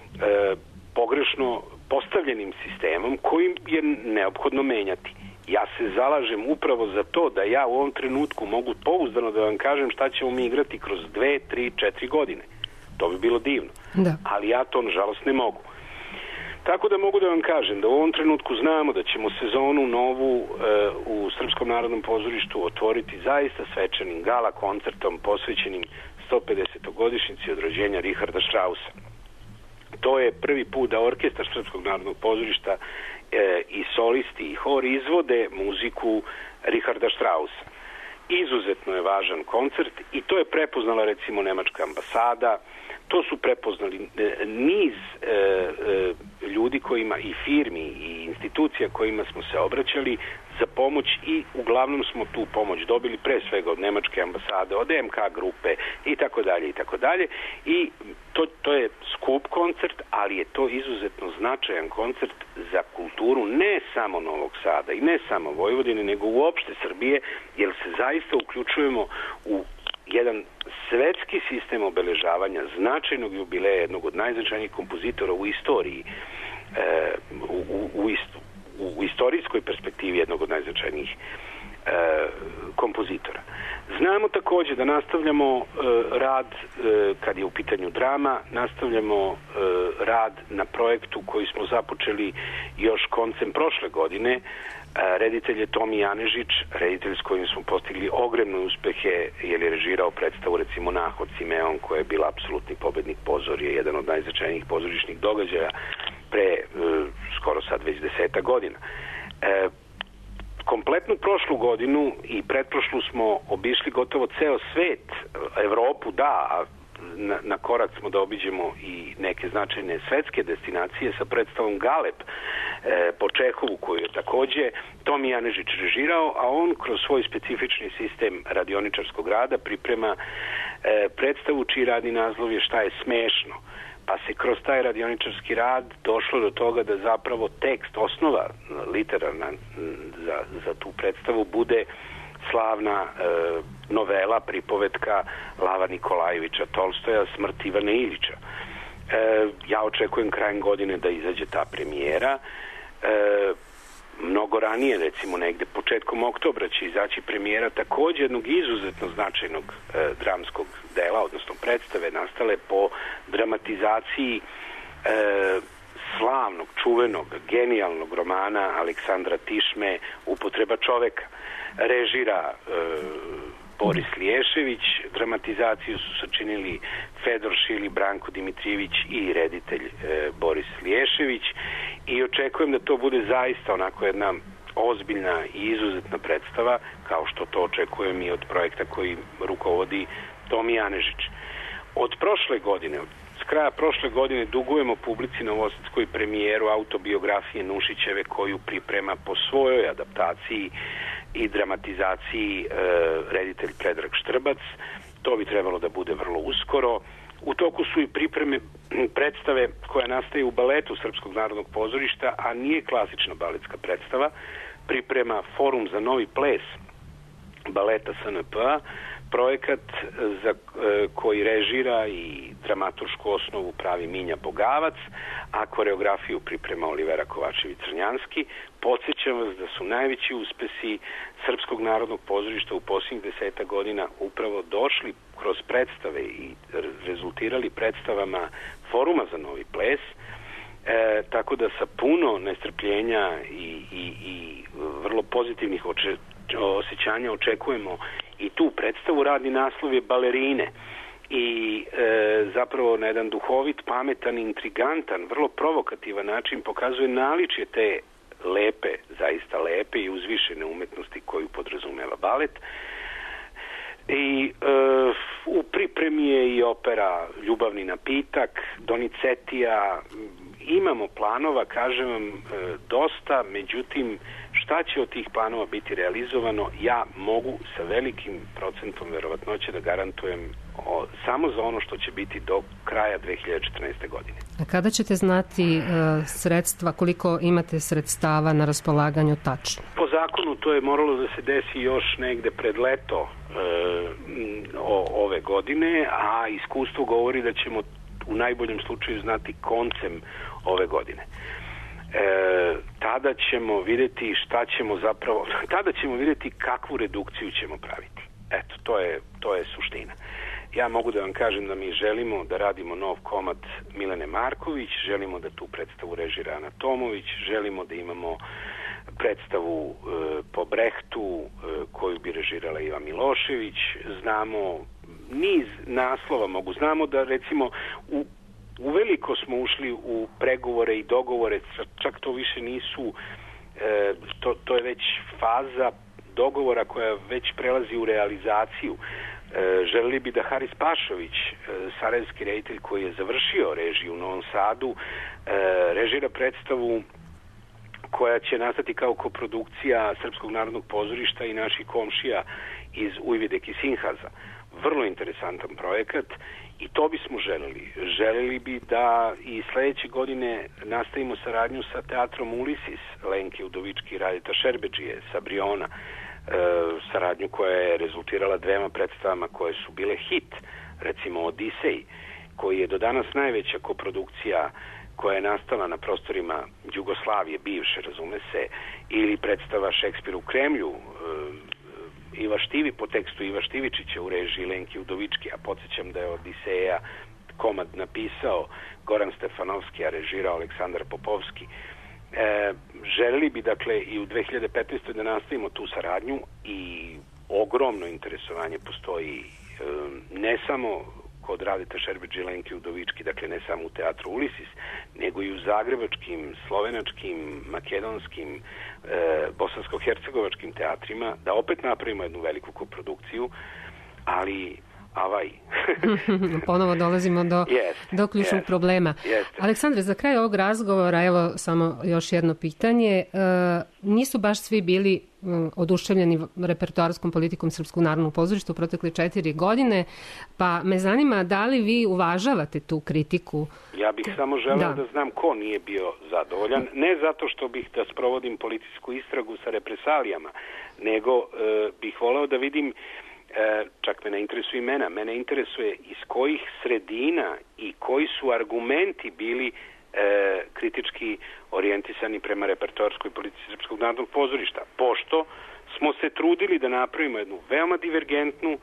pogrešno postavljenim sistemom kojim je neophodno menjati. Ja se zalažem upravo za to da ja u ovom trenutku mogu pouzdano da vam kažem šta ćemo mi igrati kroz 2, 3, 4 godine. To bi bilo divno. Da. Ali ja to nažalost ne mogu. Tako da mogu da vam kažem da u ovom trenutku znamo da ćemo sezonu novu u Srpskom narodnom pozorištu otvoriti zaista svečanim gala koncertom posvećenim 150. godišnjici od rođenja Richarda Straussa. To je prvi put da orkestar Srpskog narodnog pozorišta i solisti i hor izvode muziku Richarda Straussa. Izuzetno je važan koncert i to je prepoznala recimo Nemačka ambasada, to su prepoznali niz ljudi kojima i firmi i institucija kojima smo se obraćali za pomoć i uglavnom smo tu pomoć dobili pre svega od Nemačke ambasade, od MK grupe i tako dalje i tako dalje. I to je skup koncert, ali je to izuzetno značajan koncert za kulturu ne samo Novog Sada i ne samo Vojvodine, nego uopšte Srbije, jer se zaista uključujemo u jedan svetski sistem obeležavanja značajnog jubileja jednog od najznačajnijih kompozitora u istoriji, u istorijskoj perspektivi jednog od najznačajnijih kompozitora. Znamo takođe da nastavljamo rad, kad je u pitanju drama, nastavljamo rad na projektu koji smo započeli još koncem prošle godine. Reditelj je Tomi Janežić, reditelj s kojim smo postigli ogromne uspehe, jer je režirao predstavu recimo Nahod Simeon, koja je bila apsolutni pobednik pozorja, jedan od najznačajnijih pozorišnih događaja pre skoro sad već 10 godina. Kompletnu prošlu godinu i pretprošlu smo obišli gotovo ceo svet, Evropu a na korak smo da obiđemo i neke značajne svetske destinacije sa predstavom Galeb po Čehovu, koju je takođe Tomi Janežić režirao, a on kroz svoj specifični sistem radioničarskog rada priprema predstavu čiji radni naslov je Šta je smešno. Pa se kroz taj radioničarski rad došlo do toga da zapravo tekst, osnova literarna za tu predstavu bude slavna novela, pripovetka Lava Nikolajevića Tolstoja, Smrt Ivana Ilića. Ja očekujem krajem godine da izađe ta premijera. Mnogo ranije, recimo negde početkom oktobra će izaći premijera takođe jednog izuzetno značajnog dramskog dela, odnosno predstave nastale po dramatizaciji slavnog, čuvenog, genijalnog romana Aleksandra Tišme Upotreba čoveka. Režira Boris Liješević, dramatizaciju su sačinili Fedor Šili, Branko Dimitrijević i reditelj Boris Liješević i očekujem da to bude zaista onako jedna ozbiljna i izuzetna predstava, kao što to očekujem i od projekta koji rukovodi Tomi Janežić. Od prošle godine, od kraja prošle godine dugujemo publici novosadskoj premijeru autobiografije Nušićeve, koju priprema po svojoj adaptaciji i dramatizaciji reditelj Predrag Štrbac. To bi trebalo da bude vrlo uskoro. U toku su i pripreme predstave koja nastaje u baletu Srpskog narodnog pozorišta, a nije klasična baletska predstava. Priprema Forum za novi ples baleta SNP-a, projekat za koji režira i dramaturšku osnovu pravi Minja Bogavac, a koreografiju priprema Olivera Kovačević-Crnjanski. Podsjećam vas da su najveći uspesi Srpskog narodnog pozorišta u posljednjih 10 godina upravo došli kroz predstave i rezultirali predstavama Foruma za novi ples, tako da sa puno nestrpljenja i vrlo pozitivnih osjećanja očekujemo i tu predstavu. Radni naslov je Balerine i zapravo na jedan duhovit, pametan, intrigantan, vrlo provokativan način pokazuje naličje te lepe, zaista lepe i uzvišene umetnosti koju podrazumeva balet. I u pripremi je i opera Ljubavni napitak, Donizetija. Imamo planova, kažem vam, dosta, međutim, šta će od tih planova biti realizovano, ja mogu sa velikim procentom verovatnoće da garantujem samo za ono što će biti do kraja 2014. godine. A kada ćete znati sredstva, koliko imate sredstava na raspolaganju tačno? Po zakonu to je moralo da se desi još negde pred leto ove godine, a iskustvo govori da ćemo u najboljem slučaju znati koncem ove godine. Tada ćemo vidjeti šta ćemo zapravo, tada ćemo vidjeti kakvu redukciju ćemo praviti. Eto, to je suština. Ja mogu da vam kažem da mi želimo da radimo nov komad Milene Marković, želimo da tu predstavu režira Ana Tomović, želimo da imamo predstavu po Brehtu koju bi režirala Iva Milošević, znamo niz naslova znamo da recimo uveliko smo ušli u pregovore i dogovore, čak to više nisu, to je već faza dogovora koja već prelazi u realizaciju. Želeli bi da Haris Pašović, sarajevski reditelj koji je završio režiju u Novom Sadu, režira predstavu koja će nastati kao koprodukcija Srpskog narodnog pozorišta i naših komšija iz Ujvidek i Sinhaza. Vrlo interesantan projekat i to bismo želeli. Želeli bi da i sledeće godine nastavimo saradnju sa teatrom Ulisis, Lenke Udovički i Radeta Šerbedžije, sa Briona, saradnju koja je rezultirala 2 predstavama koje su bile hit, recimo Odisej, koji je do danas najveća koprodukcija koja je nastala na prostorima Jugoslavije, bivše, razume se, ili predstava Šekspir u Kremlju, Iva Štivi, po tekstu Iva Štivičića u režiji Lenke Udovički, a podsjećam da je Odiseja komad napisao Goran Stefanovski, a režirao Aleksandar Popovski. Želeli bi, dakle, i u 2015. da nastavimo tu saradnju i ogromno interesovanje postoji ne samo kod Radeta Šerbedžije i Lenke Udovički, dakle ne samo u teatru Ulisis, nego i u zagrebačkim, slovenačkim, makedonskim, bosansko-hercegovačkim teatrima, da opet napravimo jednu veliku koprodukciju, ali ponovo dolazimo do ključnog problema. Aleksandre, za kraj ovog razgovora, evo samo još jedno pitanje. Nisu baš svi bili oduševljeni repertoarskom politikom Srpskog narodnog pozorišta u protekle 4 godine, pa me zanima da li vi uvažavate tu kritiku? Ja bih samo želeo da znam ko nije bio zadovoljan, ne zato što bih da sprovodim policijsku istragu sa represalijama, nego bih voleo da vidim, čak me ne interesuje imena, mene interesuje iz kojih sredina i koji su argumenti bili kritički orijentisani prema repertoarskoj politici Srpskog narodnog pozorišta, pošto smo se trudili da napravimo jednu veoma divergentnu,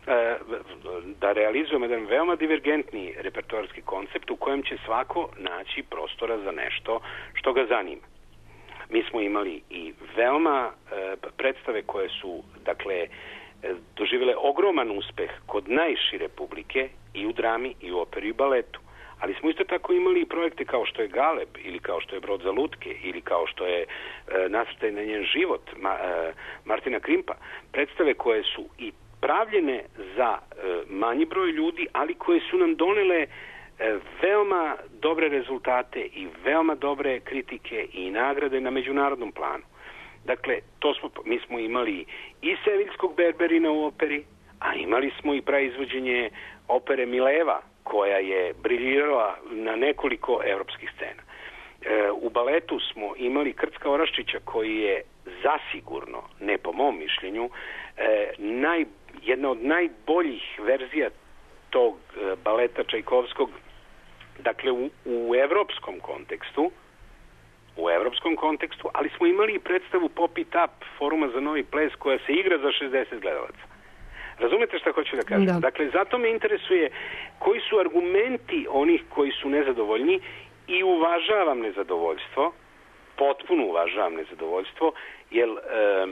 da realizujemo jedan veoma divergentni repertoarski koncept u kojem će svako naći prostora za nešto što ga zanima. Mi smo imali i veoma predstave koje su, dakle, doživjele ogroman uspeh kod najšire publike i u drami i u operi i baletu. Ali smo isto tako imali i projekte kao što je Galeb ili kao što je Brod za lutke ili kao što je Nasrtaj na njen život Martina Krimpa. Predstave koje su i pravljene za manji broj ljudi, ali koje su nam donele veoma dobre rezultate i veoma dobre kritike i nagrade na međunarodnom planu. Dakle, mi smo imali i Seviljskog Berberina u operi, a imali smo i praizvođenje opere Mileva, koja je briljirala na nekoliko evropskih scena. U baletu smo imali Krcka Oraščića, koji je zasigurno, ne po mom mišljenju, jedna od najboljih verzija tog baleta Čajkovskog, dakle u evropskom kontekstu, ali smo imali i predstavu Pop It Up Foruma za novi ples koja se igra za 60 gledalaca. Razumete šta hoću da kažem? Da. Dakle, zato me interesuje koji su argumenti onih koji su nezadovoljni i uvažavam nezadovoljstvo, potpuno uvažavam nezadovoljstvo, jer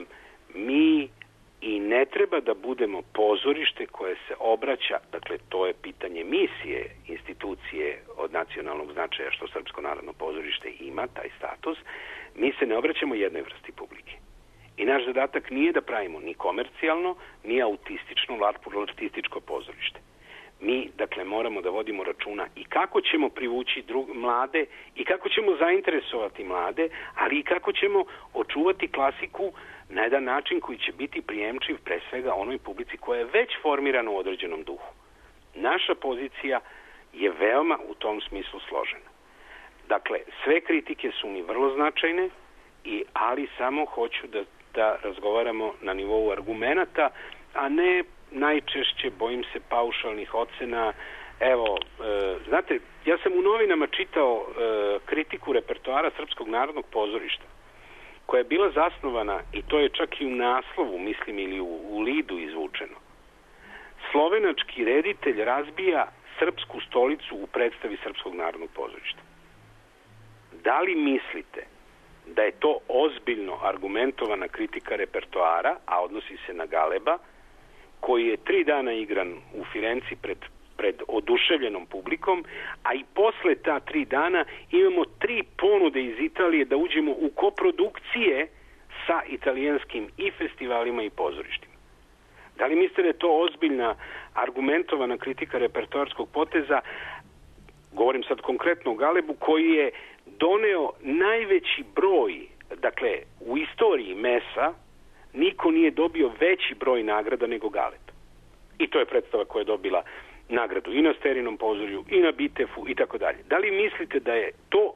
mi i ne treba da budemo pozorište koje se obraća, dakle to je pitanje misije institucije od nacionalnog značaja što Srpsko narodno pozorište ima, taj status, mi se ne obraćamo jednoj vrsti publike. I naš zadatak nije da pravimo ni komercijalno, ni autistično, artističko pozorište. Mi, dakle, moramo da vodimo računa i kako ćemo privući mlade i kako ćemo zainteresovati mlade, ali i kako ćemo očuvati klasiku na jedan način koji će biti prijemčiv pre svega onoj publici koja je već formirana u određenom duhu. Naša pozicija je veoma u tom smislu složena. Dakle, sve kritike su mi vrlo značajne, ali samo hoću da razgovaramo na nivou argumenata, a ne najčešće, bojim se, paušalnih ocena. Evo, znate, ja sam u novinama čitao kritiku repertoara Srpskog narodnog pozorišta, koja je bila zasnovana, i to je čak i u naslovu, mislim, ili u lidu izvučeno. Slovenački reditelj razbija srpsku stolicu u predstavi Srpskog narodnog pozorišta. Da li mislite da je to ozbiljno argumentovana kritika repertoara, a odnosi se na Galeba, koji je 3 dana igran u Firenci pred oduševljenom publikom, a i posle ta 3 dana imamo 3 ponude iz Italije da uđemo u koprodukcije sa italijanskim i festivalima i pozorištima. Da li mislite da je to ozbiljna argumentovana kritika repertoarskog poteza? Govorim sad konkretno o Galebu, koji je doneo najveći broj, dakle, u istoriji mesa niko nije dobio veći broj nagrada nego Galeb. I to je predstava koja je dobila nagradu i na Sterinom pozorju, i na Bitefu, i tako dalje. Da li mislite da je to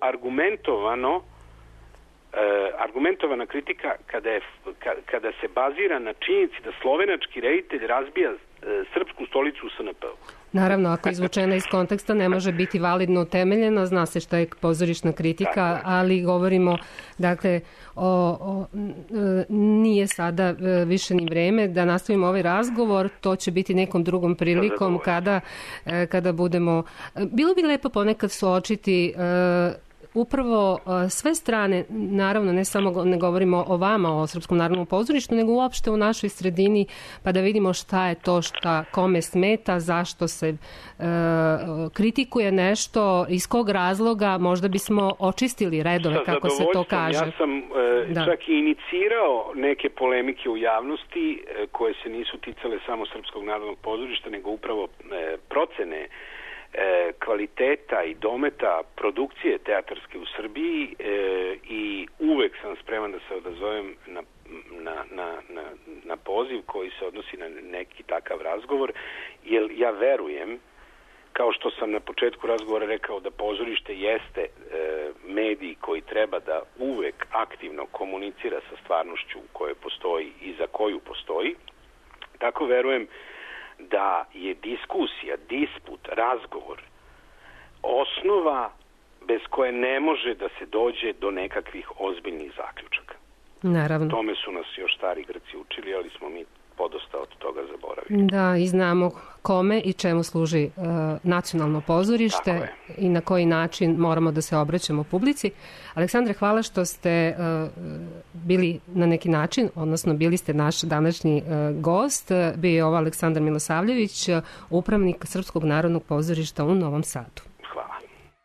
argumentovana kritika kada se bazira na činjenici da slovenački reditelj razbija srpsku stolicu u SNP-u? Naravno, ako je izvučena iz konteksta, ne može biti validno utemeljena, zna se šta je pozorišna kritika, ali govorimo, dakle, nije sada više ni vreme da nastavimo ovaj razgovor, to će biti nekom drugom prilikom kada budemo... Bilo bi lepo ponekad suočiti upravo sve strane, naravno ne govorimo o vama, o Srpskom narodnom pozorištu, nego uopšte u našoj sredini, pa da vidimo šta je to šta kome smeta, zašto se kritikuje nešto, iz kog razloga, možda bismo očistili redove, kako se to kaže. Ja sam čak i inicirao neke polemike u javnosti koje se nisu ticale samo Srpskog narodnog pozorišta, nego upravo procene kvaliteta i dometa produkcije teatarske u Srbiji i uvek sam spreman da se odazovem na poziv koji se odnosi na neki takav razgovor, jer ja verujem, kao što sam na početku razgovora rekao, da pozorište jeste medij koji treba da uvek aktivno komunicira sa stvarnošću u kojoj postoji i za koju postoji, tako verujem da je diskusija, disput, razgovor osnova bez koje ne može da se dođe do nekakvih ozbiljnih zaključaka. Naravno. Tome su nas još stari Grci učili, ali smo mi podosta od toga zaboravili. Da, i znamo kome i čemu služi nacionalno pozorište i na koji način moramo da se obraćamo publici. Aleksandre, hvala što ste bili na neki način, odnosno bili ste naš današnji gost. Bio je ovo Aleksandar Milosavljević, upravnik Srpskog narodnog pozorišta u Novom Sadu. Hvala.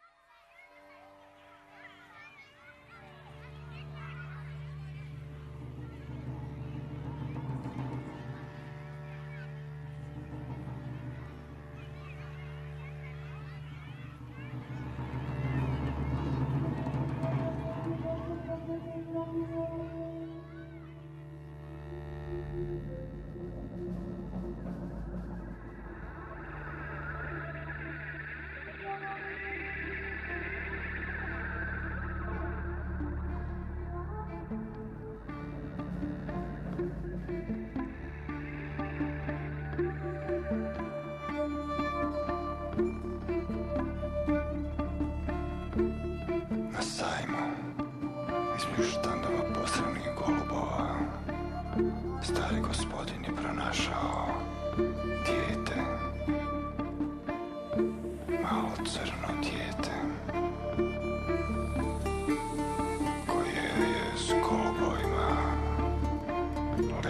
Na sajmu, između štandova posramnih golubova, stari gospodin je pronašao dijete, malo crno dijete, koje je s golubovima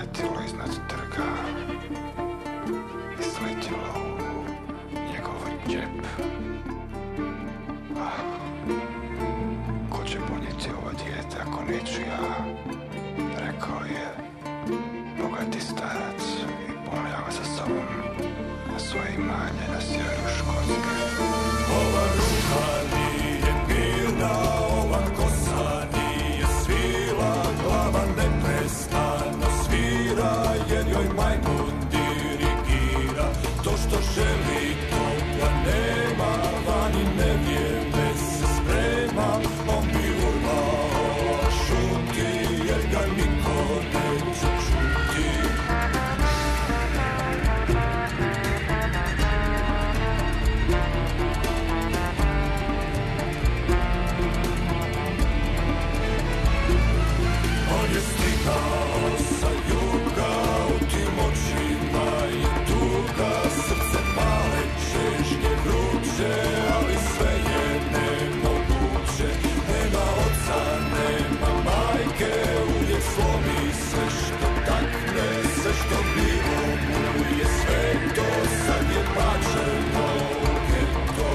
Ko će ponijeti ovo dijete ako neću ja? Rekao je bogati starac i ponio ga sa sobom na svoje imanje na sjeveru Škotske. Ova ruka nije mirna, ova kosa nije svila, glava neprestano svira, jer joj majmun dirigira. To što želi toga nema, vani nevrijeme se sprema, on bi urvao šuti, jer ga niko neće čuti. On je stigao sa juga, u tim očima je tuga, srce male, čežnje vruće, ali sve je nemoguće. Nema oca, nema majke, uvijek slomi sve što takne, sve što bilo mu je sveto, sad je bačeno u geto.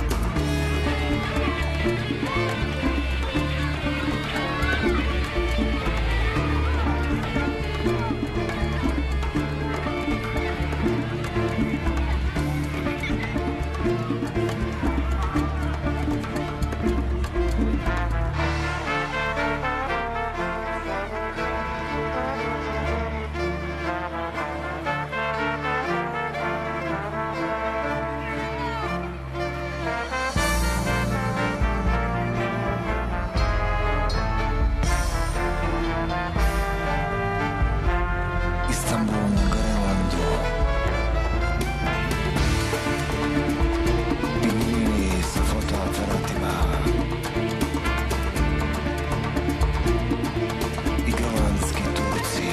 Istanbul, Grenlandu, pingvini sa fotoaparatima i grlanski Turci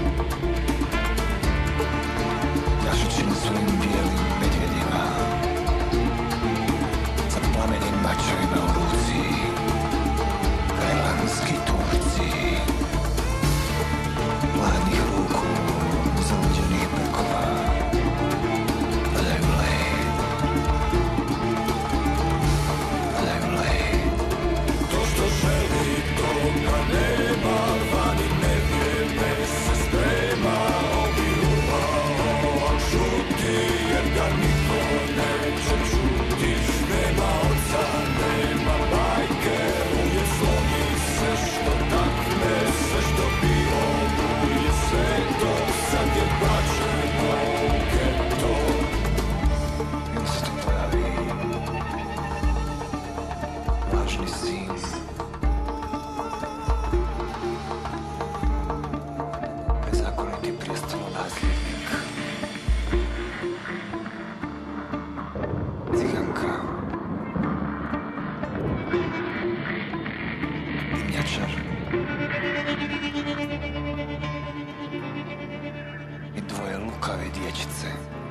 jašući na svojim bijelim medvjedima sa plamenim mačevima u ruci. Grenlandski Turci mladih ruku, zaluđenih brkova, padaju led, padaju led. To što želi toga nema, vani nevrijeme se sprema, ovi urvao šuti, jer ga niko neće čuti. Nema oca, nema majke, uvijek slomi sve što takne, sve što bilo mu je sveto, sad je bačeno u geto. I onda se tu pojavi lažni sin, bezakoniti prestolonasljednik, ciganka, dimnjačar i dvoje lukave dječice.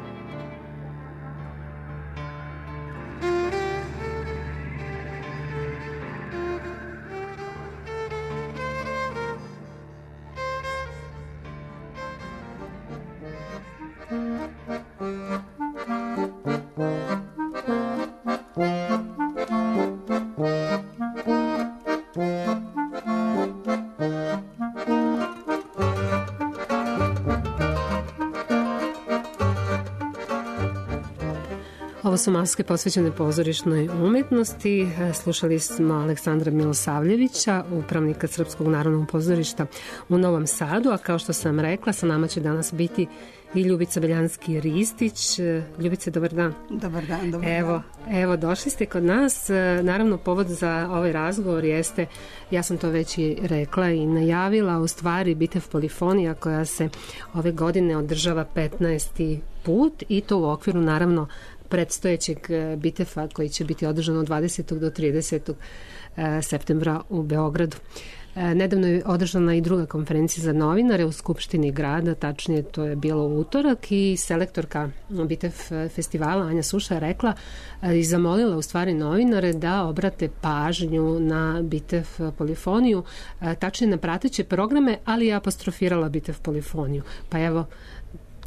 Ovo su maske posvećene pozorišnoj umetnosti. Slušali smo Aleksandra Milosavljevića, upravnika Srpskog narodnog pozorišta u Novom Sadu, a kao što sam rekla, sa nama će danas biti i Ljubica Beljanski-Ristić. Ljubice, dobar dan. Dobar dan, dobar dan. Evo, došli ste kod nas. Naravno, povod za ovaj razgovor jeste, ja sam to već i rekla i najavila, u stvari Bitev Polifonija koja se ove godine održava 15. put i to u okviru, naravno, predstojećeg Bitefa koji će biti održan od 20. do 30. septembra u Beogradu. Nedavno je održana i druga konferencija za novinare u Skupštini grada, tačnije to je bilo u utorak, i selektorka Bitev festivala Anja Suša je rekla i zamolila u stvari novinare da obrate pažnju na Bitev Polifoniju, tačnije na prateće programe, ali je apostrofirala Bitev Polifoniju. Pa evo,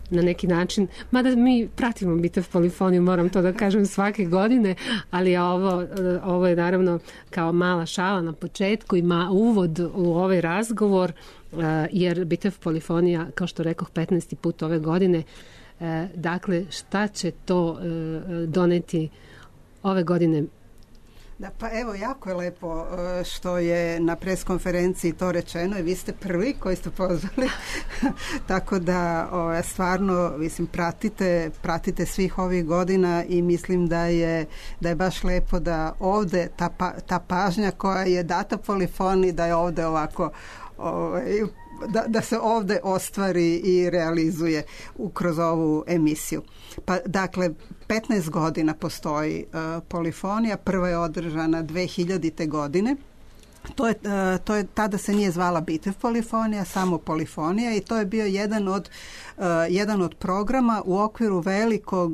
na neki način, mada mi pratimo Bitev polifoniju, moram to da kažem svake godine, ali ovo je naravno kao mala šala na početku, ima uvod u ovaj razgovor, jer Bitev polifonija, kao što rekoh, 15. put ove godine. Dakle, šta će to doneti ove godine? Da, pa evo, jako je lepo što je na preskonferenciji to rečeno i vi ste prvi koji ste pozvali. Tako da stvarno, mislim, pratite svih ovih godina i mislim da je baš lepo da ovde ta pažnja koja je data polifoniji, da je ovde ovako da se ovde ostvari i realizuje kroz ovu emisiju. Pa dakle, 15 godina postoji polifonija, prva je održana 2000. godine. To je tada se nije zvala Bitev polifonija, samo polifonija, i to je bio jedan od programa u okviru velikog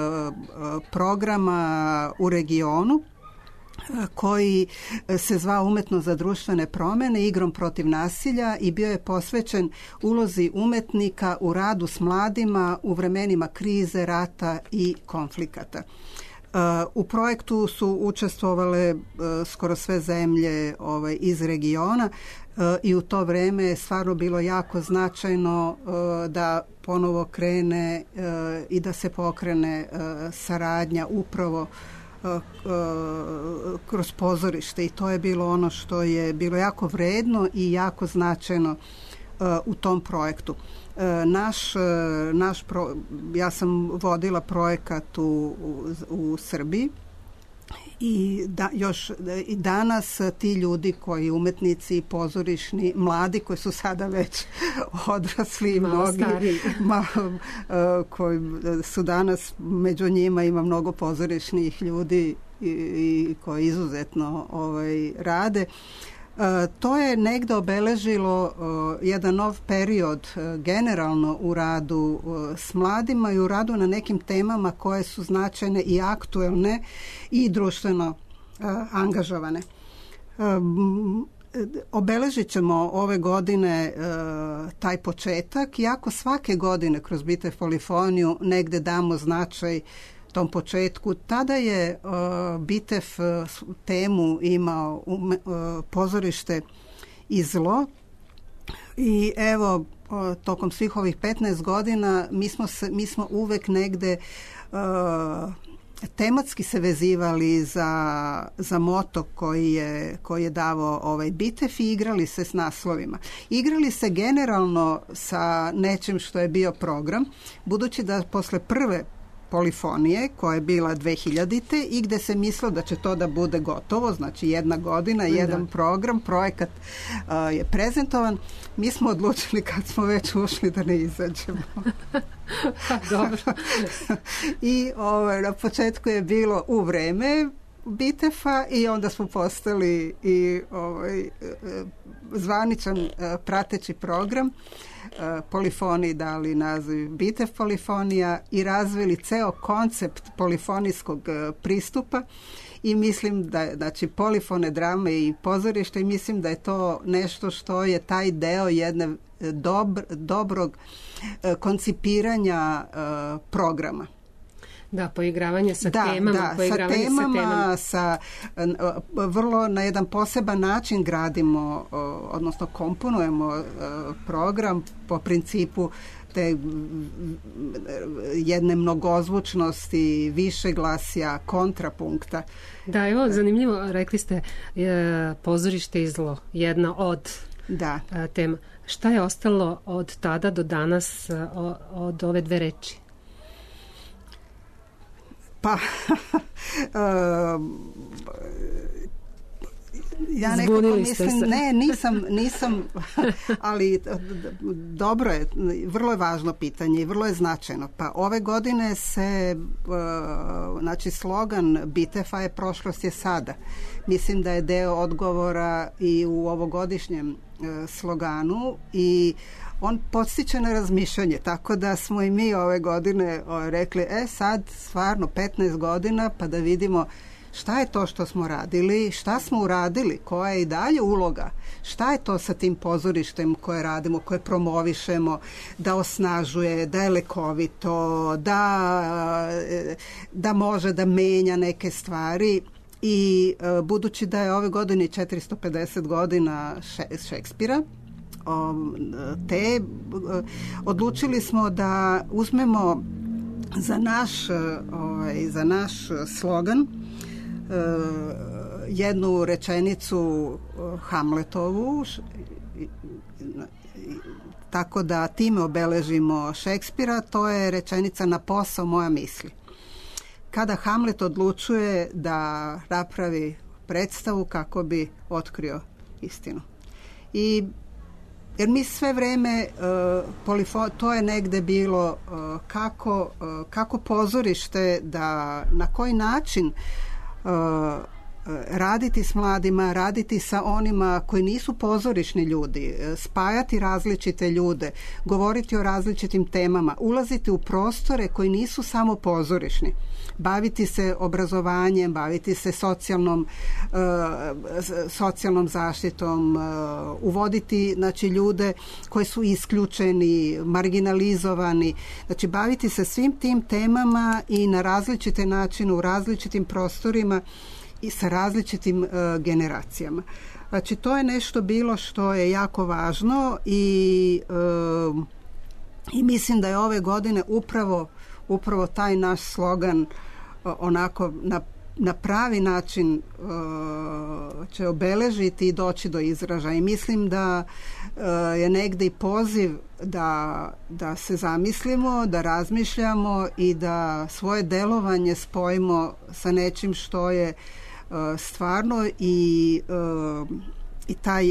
programa u regionu koji se zvao Umetnost za društvene promjene, igrom protiv nasilja, i bio je posvećen ulozi umetnika u radu s mladima u vremenima krize, rata i konflikata. U projektu su učestvovale skoro sve zemlje iz regiona i u to vreme je stvarno bilo jako značajno da ponovo krene i da se pokrene saradnja upravo kroz pozorište, i to je bilo ono što je bilo jako vredno i jako značajno u tom projektu. Ja sam vodila projekat u Srbiji i i danas ti ljudi koji umetnici pozorišni, mladi koji su sada već odrasli, mnogi koji su danas, među njima ima mnogo pozorišnih ljudi i koji izuzetno rade. To je negde obeležilo jedan nov period generalno u radu s mladima i u radu na nekim temama koje su značajne i aktuelne i društveno angažovane. Obeležit ćemo ove godine taj početak, iako svake godine kroz Bitev polifoniju negde damo značaj tom početku. Tada je Bitev temu imao pozorište i zlo, i evo tokom svih ovih 15 godina mi smo uvek negde tematski se vezivali za moto koji je davao ovaj Bitev i igrali se s naslovima. Igrali se generalno sa nečim što je bio program, budući da posle prve polifonije koja je bila 2000. i gde se mislilo da će to da bude gotovo, znači jedna godina, jedan program, projekat je prezentovan. Mi smo odlučili kad smo već ušli da ne izađemo. Dobro. I na početku je bilo u vreme Bitefa i onda smo postali i zvaničan prateći program polifoniji dali naziv Bitev polifonija i razvili ceo koncept polifonijskog pristupa, i mislim da, znači, polifone drame i pozorište, i mislim da je to nešto što je taj deo jedne dobrog koncipiranja programa. Da, poigravanje sa temama. Sa vrlo na jedan poseban način gradimo, odnosno komponujemo program po principu te jedne mnogozvučnosti, višeglasja, kontrapunkta. Da, evo, zanimljivo, rekli ste pozorište i zlo, jedna od tema. Šta je ostalo od tada do danas od ove dve reči? Pa ja nekako mislim, nisam, ali dobro je, vrlo je važno pitanje i vrlo je značajno. Pa ove godine se, znači, slogan Bitefa je prošlost je sada. Mislim da je deo odgovora i u ovogodišnjem sloganu, i on podstiče na razmišljanje, tako da smo i mi ove godine rekli, sad stvarno 15 godina, pa da vidimo šta je to što smo radili, šta smo uradili, koja je i dalje uloga, šta je to sa tim pozorištem koje radimo, koje promovišemo, da osnažuje, da je lekovito, da može da menja neke stvari. I budući da je ove godine 450 godina Šekspira, odlučili smo da uzmemo za naš slogan jednu rečenicu Hamletovu, tako da time obeležimo Šekspira. To je rečenica na posao moja misli. Kada Hamlet odlučuje da napravi predstavu kako bi otkrio istinu. Jer mi sve vreme, to je negde bilo kako pozorište, na koji način raditi s mladima, raditi sa onima koji nisu pozorišni ljudi, spajati različite ljude, govoriti o različitim temama, ulaziti u prostore koji nisu samo pozorišni, baviti se obrazovanjem, baviti se socijalnom zaštitom, uvoditi ljude koji su isključeni, marginalizovani, baviti se svim tim temama i na različite načine, u različitim prostorima i sa različitim generacijama. To je nešto bilo što je jako važno i mislim da je ove godine upravo taj naš slogan onako na pravi način će obeležiti i doći do izražaja. I mislim da je negde i poziv da se zamislimo, da razmišljamo i da svoje delovanje spojimo sa nečim što je stvarno i taj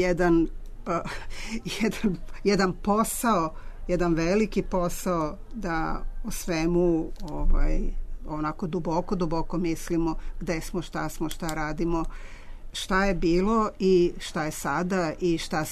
jedan posao, jedan veliki posao da o svemu onako duboko mislimo gde smo, šta radimo, šta je bilo i šta je sada i šta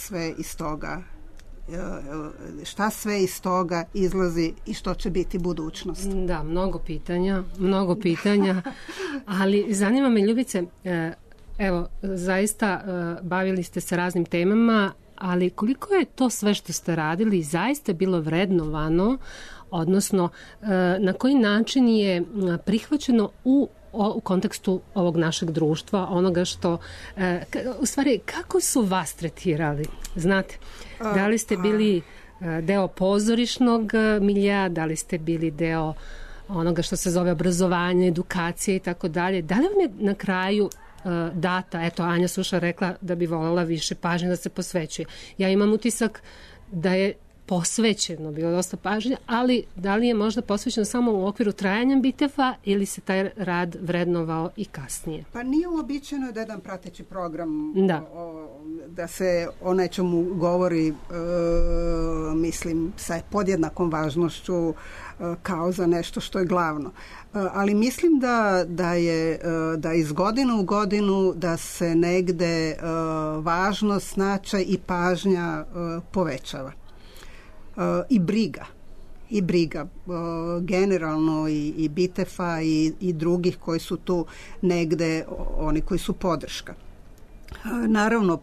sve iz toga izlazi i što će biti budućnost. Da, mnogo pitanja, ali zanima me, Ljubice, evo, zaista bavili ste se raznim temama, ali koliko je to sve što ste radili zaista bilo vrednovano, odnosno na koji način je prihvaćeno u kontekstu ovog našeg društva, onoga što, u stvari, kako su vas tretirali? Znate, da li ste bili deo pozorišnog milja, da li ste bili deo onoga što se zove obrazovanje, edukacije i tako dalje? Da li vam je na kraju data, eto, Anja Suša rekla da bi voljela više pažnje da se posvećuje. Ja imam utisak da je posvećeno, bilo dosta pažnje, ali da li je možda posvećeno samo u okviru trajanja biteva ili se taj rad vrednovao i kasnije? Pa nije uobičajeno da jedan prateći program da se o nečemu govori mislim sa podjednakom važnošću kao za nešto što je glavno. Ali mislim da iz godine u godinu da se negde važnost, značaj i pažnja povećava. I briga generalno i Bitefa i drugih koji su tu negde, oni koji su podrška. Naravno,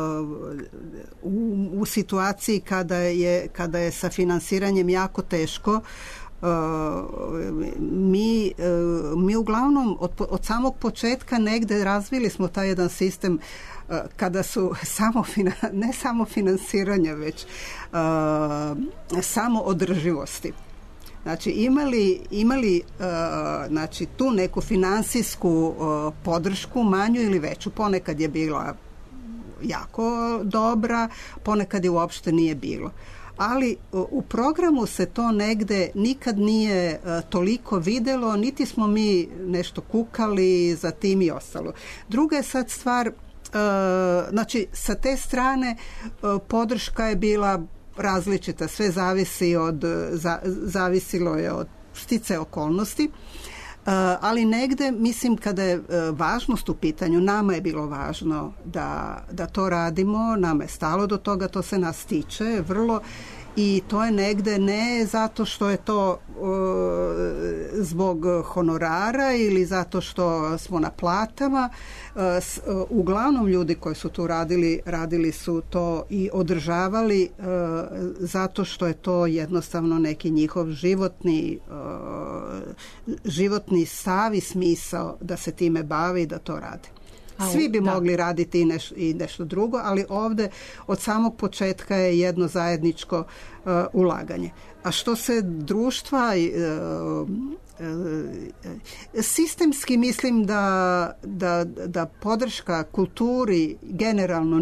u situaciji kada je sa finansiranjem jako teško, mi uglavnom od samog početka negde razvili smo taj jedan sistem kada su ne samo finansiranja, već samo održivosti. Znači imali znači tu neku finansijsku podršku, manju ili veću, ponekad je bila jako dobra, ponekad je uopšte nije bilo. Ali u programu se to negde nikad nije toliko videlo, niti smo mi nešto kukali za tim i ostalo. Druga je sad stvar, znači sa te strane podrška je bila različita, sve zavisilo je od sticaja okolnosti, ali negde, mislim, kada je važnost u pitanju, nama je bilo važno da to radimo, nama je stalo do toga, to se nas tiče vrlo i to je negde ne zato što je to zbog honorara ili zato što smo na platama. Uglavnom ljudi koji su tu radili su to i održavali zato što je to jednostavno neki njihov životni stav i smisao da se time bavi i da to rade. Svi bi mogli raditi i nešto drugo, ali ovde od samog početka je jedno zajedničko ulaganje. A što se društva sistemski, mislim da podrška kulturi generalno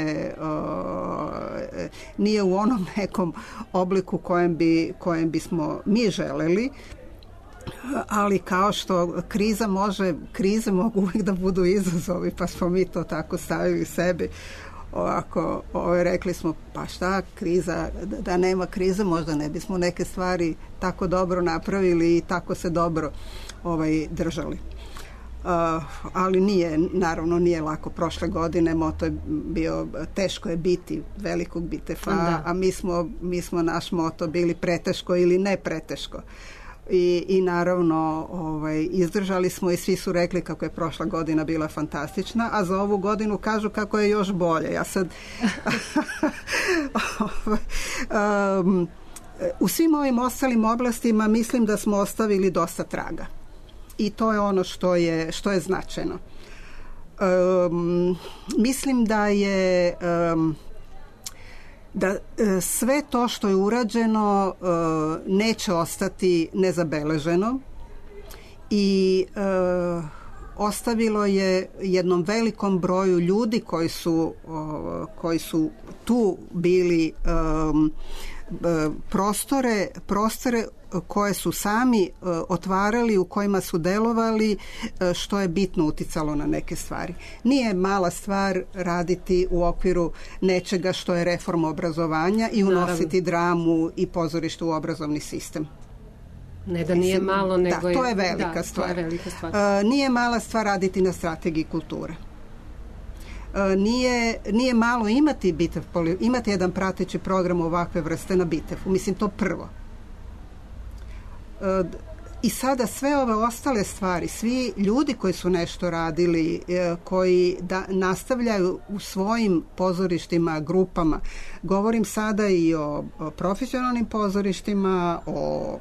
nije u onom nekom obliku kojem bismo mi želeli, ali kao što krize mogu uvijek da budu izazovi, pa smo mi to tako stavili sebi. Ovako, rekli smo, pa šta, kriza, da nema krize, možda ne bismo neke stvari tako dobro napravili i tako se dobro držali. Ali naravno nije lako. Prošle godine moto je bio teško je biti velikog bitefa, a mi smo naš moto bili preteško ili ne preteško. I naravno izdržali smo i svi su rekli kako je prošla godina bila fantastična, a za ovu godinu kažu kako je još bolje. Ja sad u svim ovim ostalim oblastima mislim da smo ostavili dosta traga i to je ono što je značajno. Mislim da je da sve to što je urađeno neće ostati nezabeleženo i ostavilo je jednom velikom broju ljudi koji su tu bili prostore koje su sami otvarali, u kojima su delovali, što je bitno uticalo na neke stvari. Nije mala stvar raditi u okviru nečega što je reforma obrazovanja i unositi dramu i pozorište u obrazovni sistem. Ne da nije malo, nego to je velika stvar. Nije mala stvar raditi na strategiji kulture. Nije malo imati jedan prateći program ovakve vrste na Bitefu. Mislim, to prvo. I sada sve ove ostale stvari, svi ljudi koji su nešto radili, koji nastavljaju u svojim pozorištima, grupama, govorim sada i o profesionalnim pozorištima, o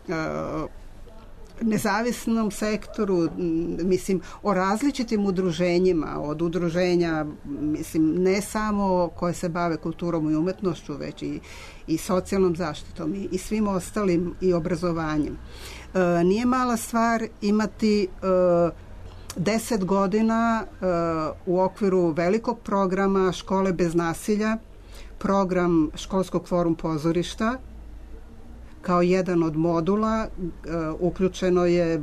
nezavisnom sektoru, mislim, o različitim udruženjima, od udruženja, mislim, ne samo koje se bave kulturom i umetnošću, već i socijalnom zaštitom i svim ostalim i obrazovanjem. Nije mala stvar imati 10 godina u okviru velikog programa Škole bez nasilja, program Školskog forum pozorišta. Kao jedan od modula uključeno je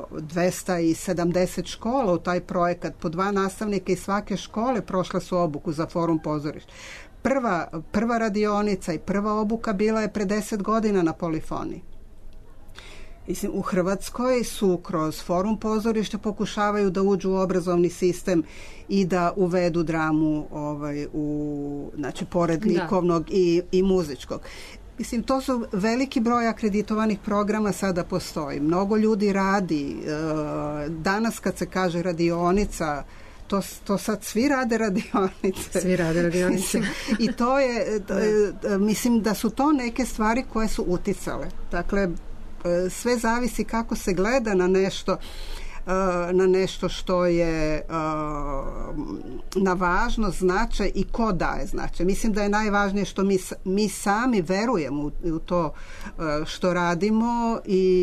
270 škola u taj projekat. Po 2 nastavnika iz svake škole prošla su obuku za forum pozorišta. Prva radionica i prva obuka bila je pre 10 godina na Polifoniji. Mislim, u Hrvatskoj su kroz forum pozorišta pokušavaju da uđu u obrazovni sistem i da uvedu dramu znači, pored likovnog i muzičkog. Mislim, to su veliki broj akreditovanih programa sada postoji. Mnogo ljudi radi. Danas kad se kaže radionica, to sad svi rade radionice. Svi rade radionice. I to je, mislim da su to neke stvari koje su uticale. Dakle, sve zavisi kako se gleda na nešto što je na važnost, značaj i ko daje značaj. Mislim da je najvažnije što mi sami verujemo u to što radimo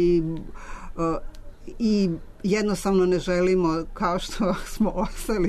i jednostavno ne želimo, kao što smo ostali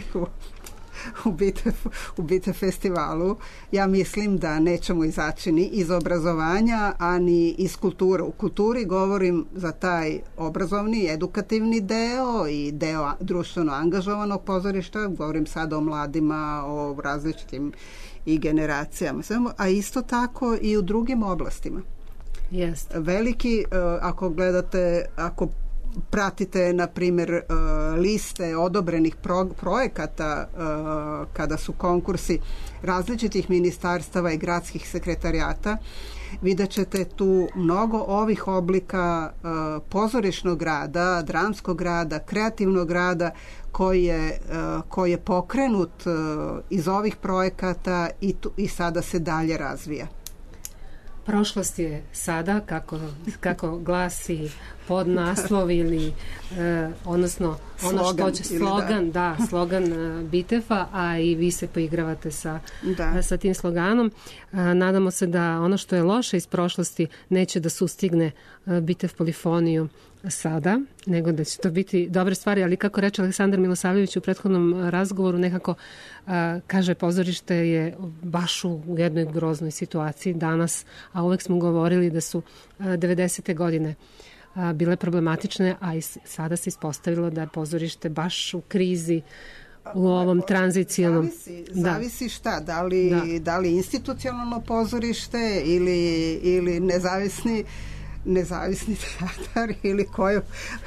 u Bitev festivalu, ja mislim da nećemo izaći ni iz obrazovanja, a ni iz kulture. U kulturi govorim za taj obrazovni, edukativni deo i deo društveno angažovanog pozorišta, govorim sada o mladima, o različitim i generacijama, a isto tako i u drugim oblastima. Jeste. Veliki, ako gledate, pratite na primjer liste odobrenih projekata kada su konkursi različitih ministarstava i gradskih sekretarijata, vidjet ćete tu mnogo ovih oblika pozorišnog rada, dramskog rada, kreativnog rada koji je pokrenut iz ovih projekata i sada se dalje razvija. Prošlost je sada, kako glasi podnaslov ili odnosno ono što će slogan Bitefa, a i vi se poigravate sa tim sloganom. Nadamo se da ono što je loše iz prošlosti neće da sustigne Bitev polifoniju sada, nego da će to biti dobre stvari, ali kako reče Aleksandar Milosavljević u prethodnom razgovoru, nekako kaže pozorište je baš u jednoj groznoj situaciji danas, a uvek smo govorili da su 90. godine bile problematične, a i sada se ispostavilo da je pozorište baš u krizi u ovom tranzicionom. Zavisi šta, da li institucionalno pozorište ili nezavisni teatar ili koju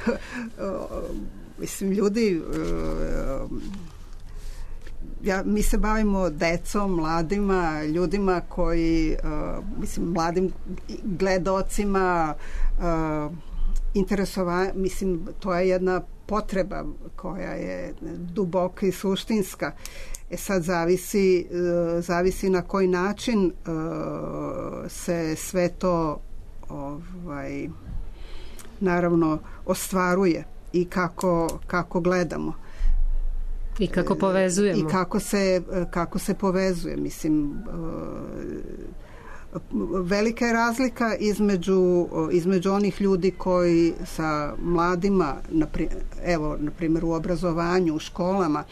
mislim ljudi mi se bavimo decom, mladima, ljudima koji mladim gledocima mislim to je jedna potreba koja je duboka i suštinska. Sad zavisi na koji način se sve to naravno ostvaruje i kako gledamo i kako povezujemo i kako se povezuje. Mislim, velika je razlika između onih ljudi koji sa mladima, na primjer u obrazovanju, u školama,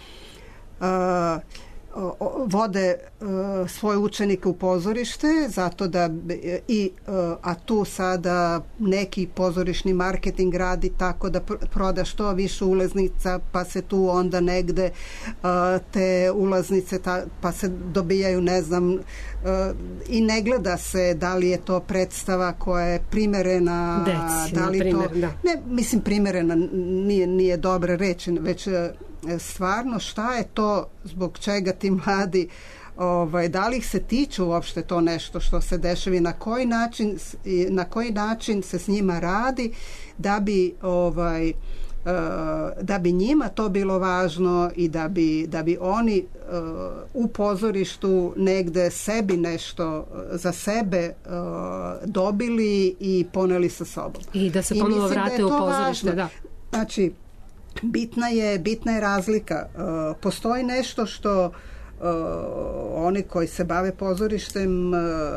vode svoje učenike u pozorište zato da a tu sada neki pozorišni marketing radi tako da proda što više ulaznica, pa se tu onda negde te ulaznice pa se dobijaju i ne gleda se da li je to predstava koja je primerena deci, da li primerena nije dobra reč, već stvarno šta je to zbog čega ti mladi da li ih se tiče uopšte to nešto što se dešava i na koji način se s njima radi da bi njima to bilo važno i da bi oni u pozorištu negde sebi nešto za sebe dobili i poneli sa sobom. I da se ponovo vrate u pozorište, da. Znači, bitna je razlika. Postoji nešto što oni koji se bave pozorištem,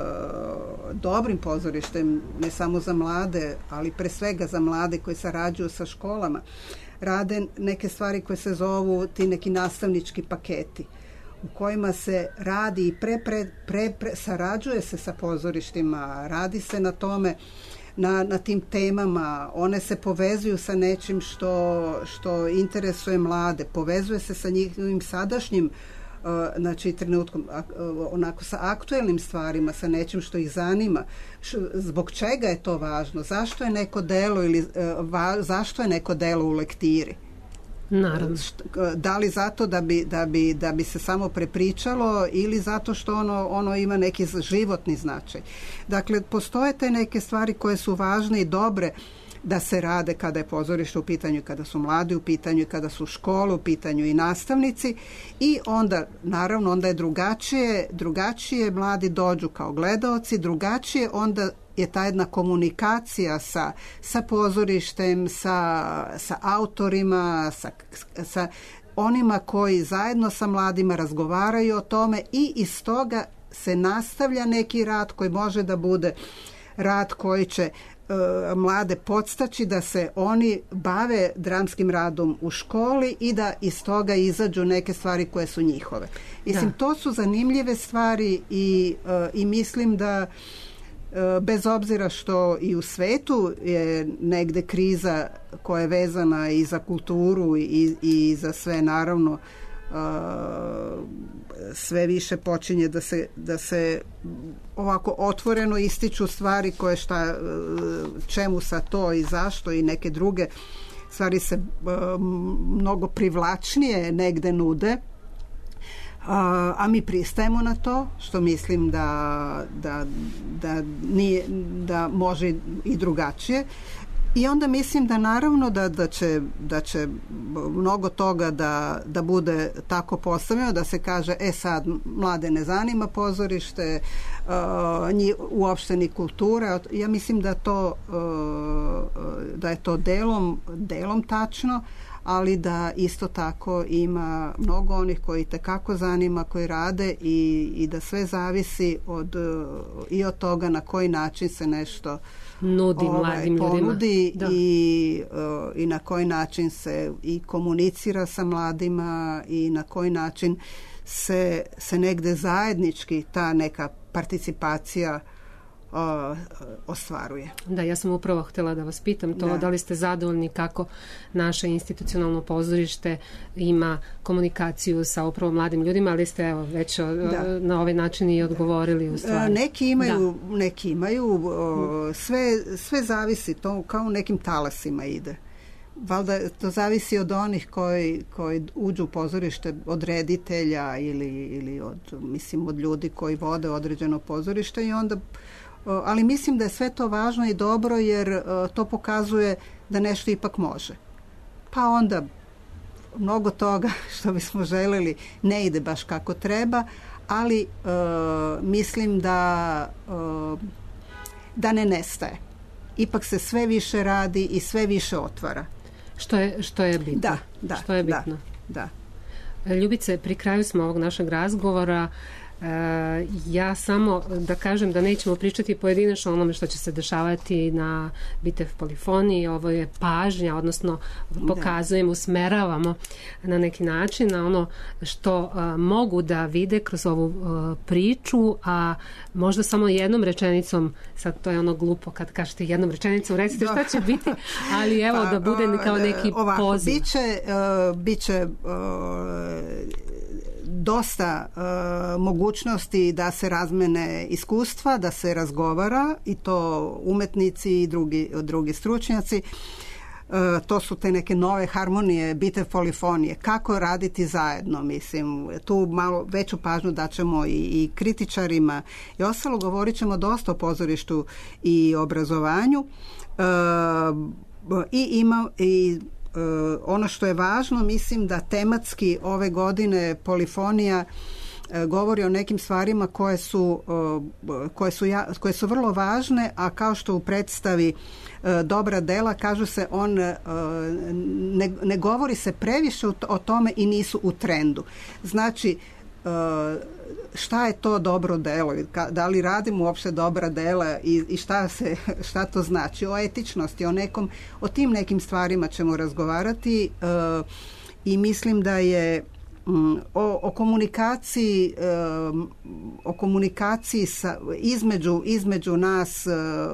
dobrim pozorištem, ne samo za mlade, ali pre svega za mlade koji sarađuju sa školama, rade neke stvari koje se zovu ti neki nastavnički paketi u kojima se radi i sarađuje se sa pozorištima, radi se na tome, na tim temama, one se povezuju sa nečim što interesuje mlade, povezuje se sa njihovim sadašnjim trenutkom, onako sa aktuelnim stvarima, sa nečim što ih zanima. Zbog čega je to važno? Zašto je neko delo zašto je neko delo u lektiri? Naravno. Da li zato da bi se samo prepričalo ili zato što ono ima neki životni značaj. Dakle, postoje te neke stvari koje su važne i dobre da se rade kada je pozorište u pitanju, kada su mladi u pitanju, kada su škole u pitanju i nastavnici, i onda je drugačije mladi dođu kao gledaoci, drugačije onda je ta jedna komunikacija sa pozorištem, sa autorima, sa onima koji zajedno sa mladima razgovaraju o tome, i iz toga se nastavlja neki rad koji može da bude rad koji će mlade podstaći da se oni bave dramskim radom u školi i da iz toga izađu neke stvari koje su njihove. Mislim, to su zanimljive stvari i mislim da bez obzira što i u svetu je negde kriza koja je vezana i za kulturu i za sve, naravno sve više počinje da se ovako otvoreno ističu stvari koje čemu sa to i zašto i neke druge stvari se mnogo privlačnije negde nude, a mi pristajemo na to, što mislim da može i drugačije. I onda mislim da naravno da će mnogo toga da bude tako postavljeno, da se kaže sad mlade ne zanima pozorište, uopšte ni kultura. Ja mislim da je to delom tačno, ali da isto tako ima mnogo onih koji tekako zanima, koji rade i da sve zavisi i od toga na koji način se nešto nudi mladim ponudi i na koji način se i komunicira sa mladima i na koji način se negde zajednički ta neka participacija ostvaruje. Da, ja sam upravo htjela da vas pitam to, da li ste zadovoljni kako naše institucionalno pozorište ima komunikaciju sa upravo mladim ljudima, ali ste evo već na ovaj način i odgovorili u stvari. Neki imaju, sve zavisi, to kao u nekim talasima ide. Valjda to zavisi od onih koji uđu u pozorište, od reditelja ili od ljudi koji vode određeno pozorište i onda ali mislim da je sve to važno i dobro jer to pokazuje da nešto ipak može. Pa onda mnogo toga što bismo želeli ne ide baš kako treba, ali mislim da ne nestaje. Ipak se sve više radi i sve više otvara. Što je bitno. Što je bitno. Da. Ljubice, pri kraju smo ovog našeg razgovora. Ja samo da kažem da nećemo pričati pojedinačno o onome što će se dešavati na Bitev polifoniji. Ovo je pažnja, odnosno pokazujemo, usmeravamo na neki način na ono što mogu da vide kroz ovu priču, a možda samo jednom rečenicom, sad to je ono glupo kad kažete jednom rečenicom, recite šta će biti, ali evo da bude kao neki poziv. Biće dosta mogućnosti da se razmene iskustva, da se razgovara i to umetnici i drugi stručnjaci. To su te neke nove harmonije, Bitev polifonije. Kako raditi zajedno, mislim. Tu malo veću pažnju daćemo i kritičarima i ostalo. Govorit ćemo dosta o pozorištu i obrazovanju. Ono što je važno, mislim da tematski ove godine polifonija govori o nekim stvarima koje su vrlo važne, a kao što u predstavi Dobra dela, kažu se ne govori se previše o tome i nisu u trendu. Znači, šta je to dobro delo? Da li radimo uopšte dobra dela i šta to znači? O etičnosti, o tim nekim stvarima ćemo razgovarati i mislim da je o komunikaciji između nas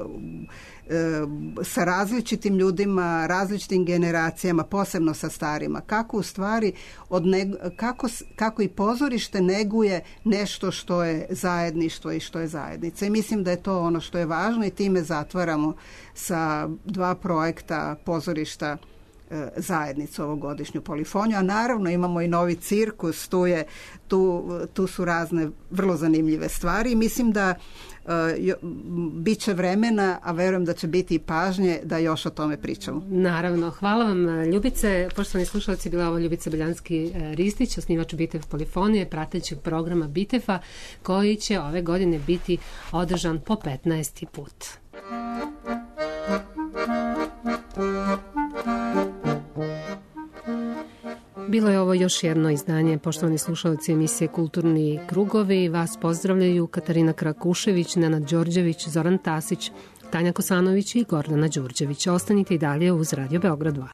sa različitim ljudima, različitim generacijama, posebno sa starima. Kako u stvari kako i pozorište neguje nešto što je zajedništvo i što je zajednica. I mislim da je to ono što je važno i time zatvaramo sa 2 projekta pozorišta zajednicu, ovogodišnju polifoniju, a naravno imamo i novi cirkus, tu su razne vrlo zanimljive stvari i mislim da bit će vremena, a verujem da će biti i pažnje da još o tome pričamo. Naravno, hvala vam Ljubice. Poštovani slušalci, bila ovo Ljubica Beljanski-Ristić, osnivač Bitev polifonije, pratećeg programa Bitefa, koji će ove godine biti održan po 15. put. Bilo je ovo još jedno izdanje, poštovani slušalci emisije Kulturni krugovi. Vas pozdravljaju Katarina Krakušević, Nenad Đorđević, Zoran Tasić, Tanja Kosanović i Gordana Đurđević. Ostanite i dalje uz Radio Beograd 2.